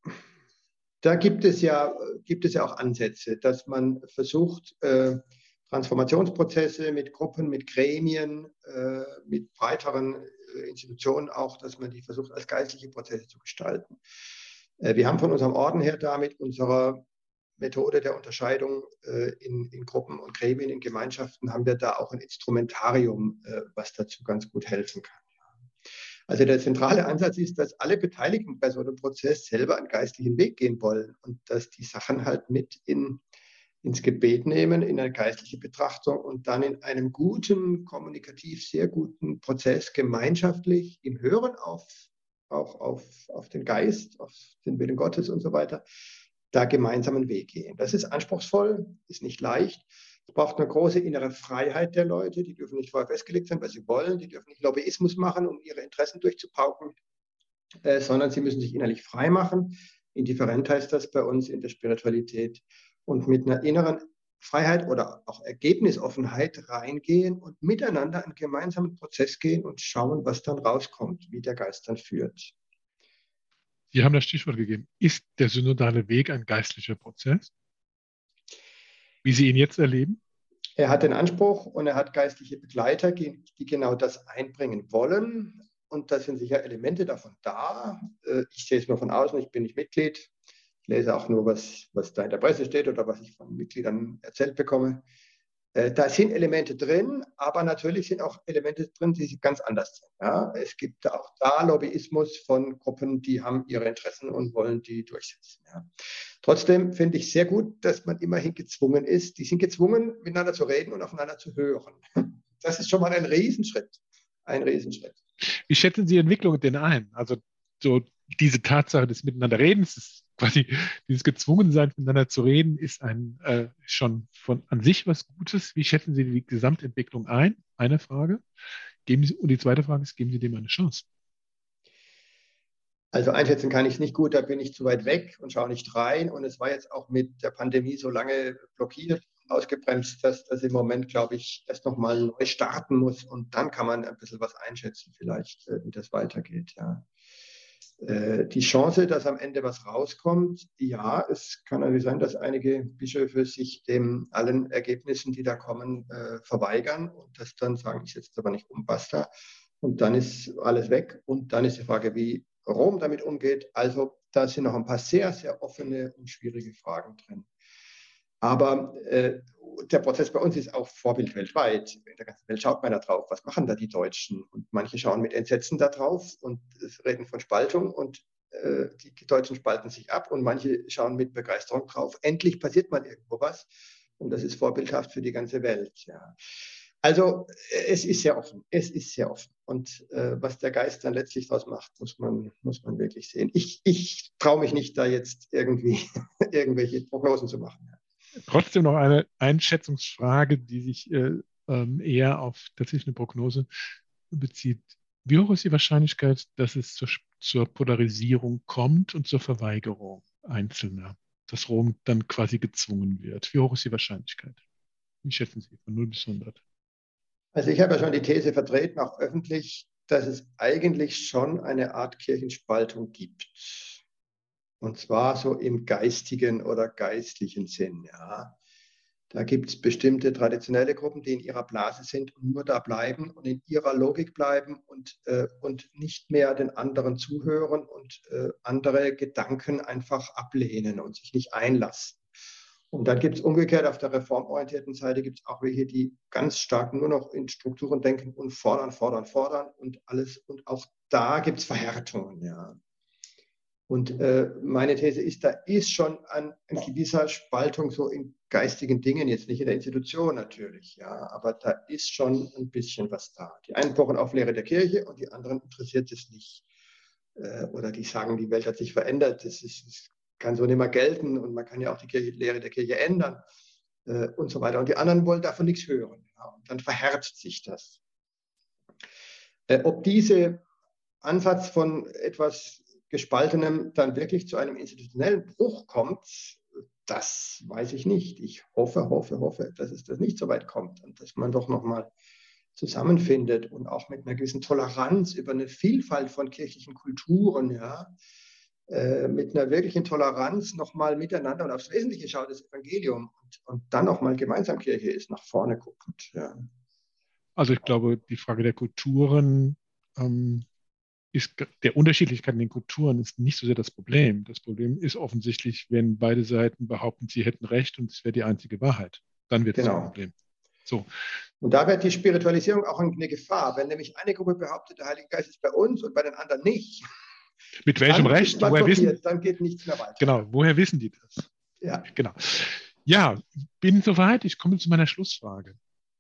da gibt es ja, gibt es ja auch Ansätze, dass man versucht, äh, Transformationsprozesse mit Gruppen, mit Gremien, äh, mit breiteren äh, Institutionen auch, dass man die versucht, als geistliche Prozesse zu gestalten. Äh, wir haben von unserem Orden her da mit unserer Methode der Unterscheidung äh, in, in Gruppen und Gremien, in Gemeinschaften, haben wir da auch ein Instrumentarium, äh, was dazu ganz gut helfen kann. Also der zentrale Ansatz ist, dass alle Beteiligten bei so einem Prozess selber einen geistlichen Weg gehen wollen und dass die Sachen halt mit in, ins Gebet nehmen, in eine geistliche Betrachtung und dann in einem guten, kommunikativ sehr guten Prozess gemeinschaftlich im Hören auf, auch auf, auf den Geist, auf den Willen Gottes und so weiter, da gemeinsamen Weg gehen. Das ist anspruchsvoll, ist nicht leicht. Es braucht eine große innere Freiheit der Leute. Die dürfen nicht vorher festgelegt sein, was sie wollen. Die dürfen nicht Lobbyismus machen, um ihre Interessen durchzupauken, äh, sondern sie müssen sich innerlich frei machen. Indifferent heißt das bei uns in der Spiritualität. Und mit einer inneren Freiheit oder auch Ergebnisoffenheit reingehen und miteinander einen gemeinsamen Prozess gehen und schauen, was dann rauskommt, wie der Geist dann führt. Sie haben das Stichwort gegeben. Ist der synodale Weg ein geistlicher Prozess, wie Sie ihn jetzt erleben? Er hat den Anspruch und er hat geistliche Begleiter, die genau das einbringen wollen. Und da sind sicher Elemente davon da. Ich sehe es nur von außen, ich bin nicht Mitglied. Ich lese auch nur, was, was da in der Presse steht oder was ich von Mitgliedern erzählt bekomme. Da sind Elemente drin, aber natürlich sind auch Elemente drin, die ganz anders sind. Ja, es gibt auch da Lobbyismus von Gruppen, die haben ihre Interessen und wollen die durchsetzen. Ja. Trotzdem finde ich sehr gut, dass man immerhin gezwungen ist, die sind gezwungen, miteinander zu reden und aufeinander zu hören. Das ist schon mal ein Riesenschritt. Ein Riesenschritt. Wie schätzen Sie die Entwicklung denn ein? Also so diese Tatsache des Miteinanderredens, ist quasi dieses Gezwungensein, miteinander zu reden, ist ein äh, schon von an sich was Gutes. Wie schätzen Sie die Gesamtentwicklung ein? Eine Frage. Geben Sie, und die zweite Frage ist, geben Sie dem eine Chance? Also einschätzen kann ich es nicht gut, da bin ich zu weit weg und schaue nicht rein. Und es war jetzt auch mit der Pandemie so lange blockiert, ausgebremst, dass das im Moment, glaube ich, erst nochmal neu starten muss. Und dann kann man ein bisschen was einschätzen, vielleicht, wie das weitergeht. Ja. Die Chance, dass am Ende was rauskommt, ja, es kann natürlich sein, dass einige Bischöfe sich dem allen Ergebnissen, die da kommen, äh, verweigern und das dann sagen, ich setze es aber nicht um, basta. Und dann ist alles weg. Und dann ist die Frage, wie Rom damit umgeht. Also da sind noch ein paar sehr, sehr offene und schwierige Fragen drin. Aber äh, der Prozess bei uns ist auch Vorbild weltweit. In der ganzen Welt schaut man da drauf, was machen da die Deutschen? Und manche schauen mit Entsetzen da drauf und reden von Spaltung und äh, die, die Deutschen spalten sich ab und manche schauen mit Begeisterung drauf. Endlich passiert mal irgendwo was und das ist vorbildhaft für die ganze Welt. Ja. Also es ist sehr offen, es ist sehr offen. Und äh, was der Geist dann letztlich daraus macht, muss man, muss man wirklich sehen. Ich, ich traue mich nicht, da jetzt irgendwie irgendwelche Prognosen zu machen. Ja. Trotzdem noch eine Einschätzungsfrage, die sich äh, ähm, eher auf tatsächlich eine Prognose bezieht. Wie hoch ist die Wahrscheinlichkeit, dass es zur, zur Polarisierung kommt und zur Verweigerung Einzelner, dass Rom dann quasi gezwungen wird? Wie hoch ist die Wahrscheinlichkeit? Wie schätzen Sie von null bis hundert? Also ich habe ja schon die These vertreten, auch öffentlich, dass es eigentlich schon eine Art Kirchenspaltung gibt. Und zwar so im geistigen oder geistlichen Sinn. Ja. Da gibt es bestimmte traditionelle Gruppen, die in ihrer Blase sind und nur da bleiben und in ihrer Logik bleiben und, äh, und nicht mehr den anderen zuhören und äh, andere Gedanken einfach ablehnen und sich nicht einlassen. Und dann gibt es umgekehrt auf der reformorientierten Seite gibt es auch welche, die ganz stark nur noch in Strukturen denken und fordern, fordern, fordern und alles. Und auch da gibt es Verhärtungen, ja. Und äh, meine These ist, da ist schon ein, ein gewisser Spaltung so in geistigen Dingen, jetzt nicht in der Institution natürlich, ja, aber da ist schon ein bisschen was da. Die einen pochen auf Lehre der Kirche und die anderen interessiert es nicht. Äh, oder die sagen, die Welt hat sich verändert, das, ist, das kann so nicht mehr gelten und man kann ja auch die Kirche, Lehre der Kirche ändern äh, und so weiter. Und die anderen wollen davon nichts hören. Ja, und dann verhärtet sich das. Äh, ob dieser Ansatz von etwas Gespaltenem dann wirklich zu einem institutionellen Bruch kommt, das weiß ich nicht. Ich hoffe, hoffe, hoffe, dass es das nicht so weit kommt und dass man doch nochmal zusammenfindet und auch mit einer gewissen Toleranz über eine Vielfalt von kirchlichen Kulturen, ja, äh, mit einer wirklichen Toleranz nochmal miteinander und aufs Wesentliche schaut, das Evangelium, und, und dann nochmal gemeinsam Kirche ist, nach vorne guckend. Ja. Also ich glaube, die Frage der Kulturen ähm, ist, der Unterschiedlichkeit in den Kulturen ist nicht so sehr das Problem. Das Problem ist offensichtlich, wenn beide Seiten behaupten, sie hätten recht und es wäre die einzige Wahrheit. Dann wird es Genau. ein Problem. So. Und da wird die Spiritualisierung auch eine Gefahr. Wenn nämlich eine Gruppe behauptet, der Heilige Geist ist bei uns und bei den anderen nicht, mit welchem dann Recht? Woher wissen, dann geht nichts mehr weiter. Genau, woher wissen die das? Ja. Genau. Ja, bin soweit. Ich komme zu meiner Schlussfrage.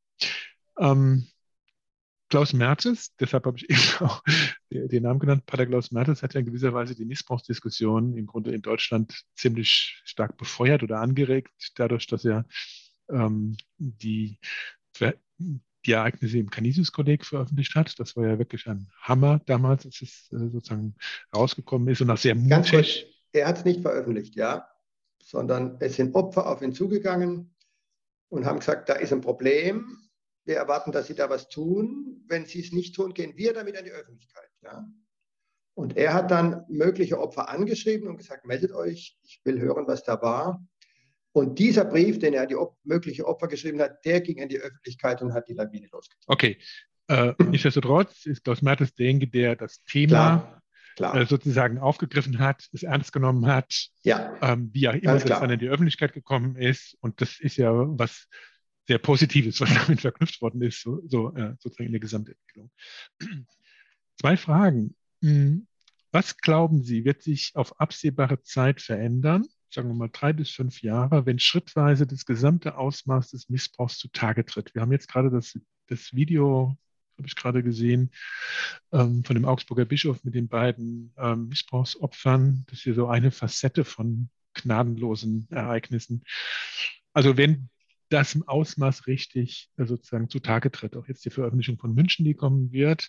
Ähm, Klaus Mertes, deshalb habe ich eben auch den Namen genannt, Pater Klaus Mertes hat ja in gewisser Weise die Missbrauchsdiskussion im Grunde in Deutschland ziemlich stark befeuert oder angeregt, dadurch, dass er ähm, die, die Ereignisse im Canisius-Kolleg veröffentlicht hat. Das war ja wirklich ein Hammer damals, als es äh, sozusagen rausgekommen ist und auch sehr mutig. Ganz kurz, er hat es nicht veröffentlicht, ja, sondern es sind Opfer auf ihn zugegangen und haben gesagt, da ist ein Problem. Wir erwarten, dass Sie da was tun. Wenn Sie es nicht tun, gehen wir damit an die Öffentlichkeit. Ja? Und er hat dann mögliche Opfer angeschrieben und gesagt, meldet euch, ich will hören, was da war. Und dieser Brief, den er an die Op- mögliche Opfer geschrieben hat, der ging in die Öffentlichkeit und hat die Lawine losgetreten. Okay. Äh, nichtsdestotrotz ist Klaus Mertes derjenige, der das Thema klar, klar. Äh, sozusagen aufgegriffen hat, es ernst genommen hat, ja, ähm, wie auch immer das dann in die Öffentlichkeit gekommen ist. Und das ist ja was sehr Positives, was damit verknüpft worden ist, so, so äh, sozusagen in der Gesamtentwicklung. Zwei Fragen. Was glauben Sie, wird sich auf absehbare Zeit verändern, sagen wir mal drei bis fünf Jahre, wenn schrittweise das gesamte Ausmaß des Missbrauchs zutage tritt? Wir haben jetzt gerade das, das Video, habe ich gerade gesehen, ähm, von dem Augsburger Bischof mit den beiden ähm, Missbrauchsopfern. Das ist hier so eine Facette von gnadenlosen Ereignissen. Also wenn das im Ausmaß richtig äh, sozusagen zutage tritt, auch jetzt die Veröffentlichung von München, die kommen wird,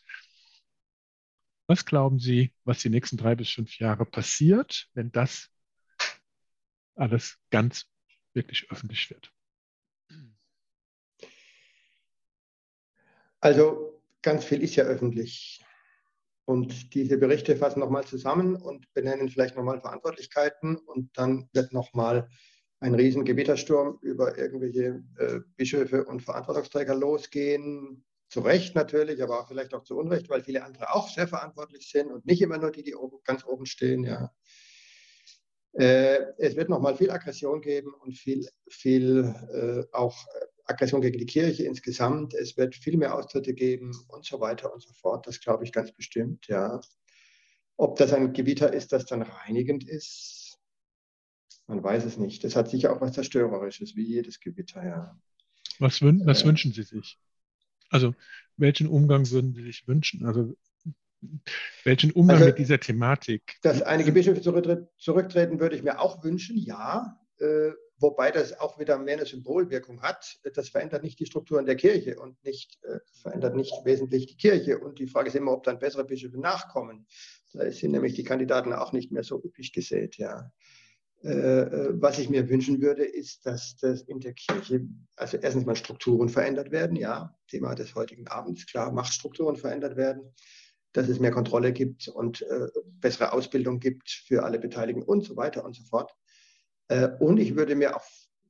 was glauben Sie, was die nächsten drei bis fünf Jahre passiert, wenn das alles ganz wirklich öffentlich wird? Also ganz viel ist ja öffentlich. Und diese Berichte fassen nochmal zusammen und benennen vielleicht nochmal Verantwortlichkeiten. Und dann wird nochmal ein riesen Gewittersturm über irgendwelche äh, Bischöfe und Verantwortungsträger losgehen. Zu Recht natürlich, aber auch vielleicht auch zu Unrecht, weil viele andere auch sehr verantwortlich sind und nicht immer nur die, die oben, ganz oben stehen. Ja. Äh, es wird nochmal viel Aggression geben und viel, viel äh, auch Aggression gegen die Kirche insgesamt. Es wird viel mehr Austritte geben und so weiter und so fort. Das glaube ich ganz bestimmt, ja. Ob das ein Gewitter ist, das dann reinigend ist, man weiß es nicht. Das hat sicher auch was Zerstörerisches, wie jedes Gewitter, ja. Was, wün was äh, wünschen Sie sich? Also, welchen Umgang würden Sie sich wünschen? Also, welchen Umgang also, mit dieser Thematik? Dass einige Bischöfe zurücktreten, würde ich mir auch wünschen, ja. Äh, wobei das auch wieder mehr eine Symbolwirkung hat. Das verändert nicht die Strukturen der Kirche und nicht, äh, verändert nicht wesentlich die Kirche. Und die Frage ist immer, ob dann bessere Bischöfe nachkommen. Da sind nämlich die Kandidaten auch nicht mehr so üppig gesät, ja. Was ich mir wünschen würde, ist, dass das in der Kirche, also erstens mal Strukturen verändert werden, ja, Thema des heutigen Abends, klar, Machtstrukturen verändert werden, dass es mehr Kontrolle gibt und äh, bessere Ausbildung gibt für alle Beteiligten und so weiter und so fort. Äh, und ich würde mir auch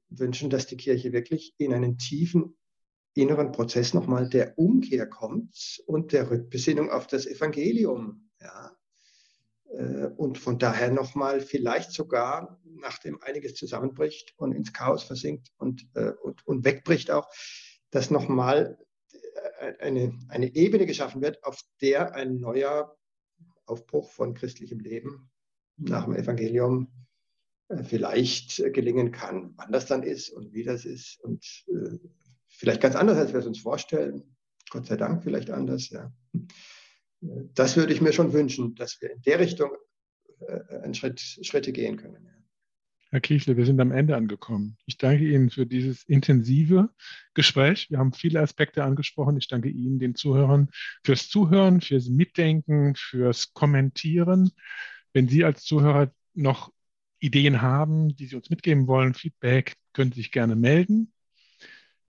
wünschen, dass die Kirche wirklich in einen tiefen inneren Prozess nochmal der Umkehr kommt und der Rückbesinnung auf das Evangelium. Ja. Und von daher nochmal vielleicht sogar, nachdem einiges zusammenbricht und ins Chaos versinkt und, und, und wegbricht auch, dass nochmal eine, eine Ebene geschaffen wird, auf der ein neuer Aufbruch von christlichem Leben nach dem Evangelium vielleicht gelingen kann. Wann das dann ist und wie das ist und äh, vielleicht ganz anders, als wir es uns vorstellen. Gott sei Dank vielleicht anders, ja. Das würde ich mir schon wünschen, dass wir in der Richtung äh, einen Schritt, Schritte gehen können. Ja. Herr Kiefle, wir sind am Ende angekommen. Ich danke Ihnen für dieses intensive Gespräch. Wir haben viele Aspekte angesprochen. Ich danke Ihnen, den Zuhörern, fürs Zuhören, fürs Mitdenken, fürs Kommentieren. Wenn Sie als Zuhörer noch Ideen haben, die Sie uns mitgeben wollen, Feedback, können Sie sich gerne melden.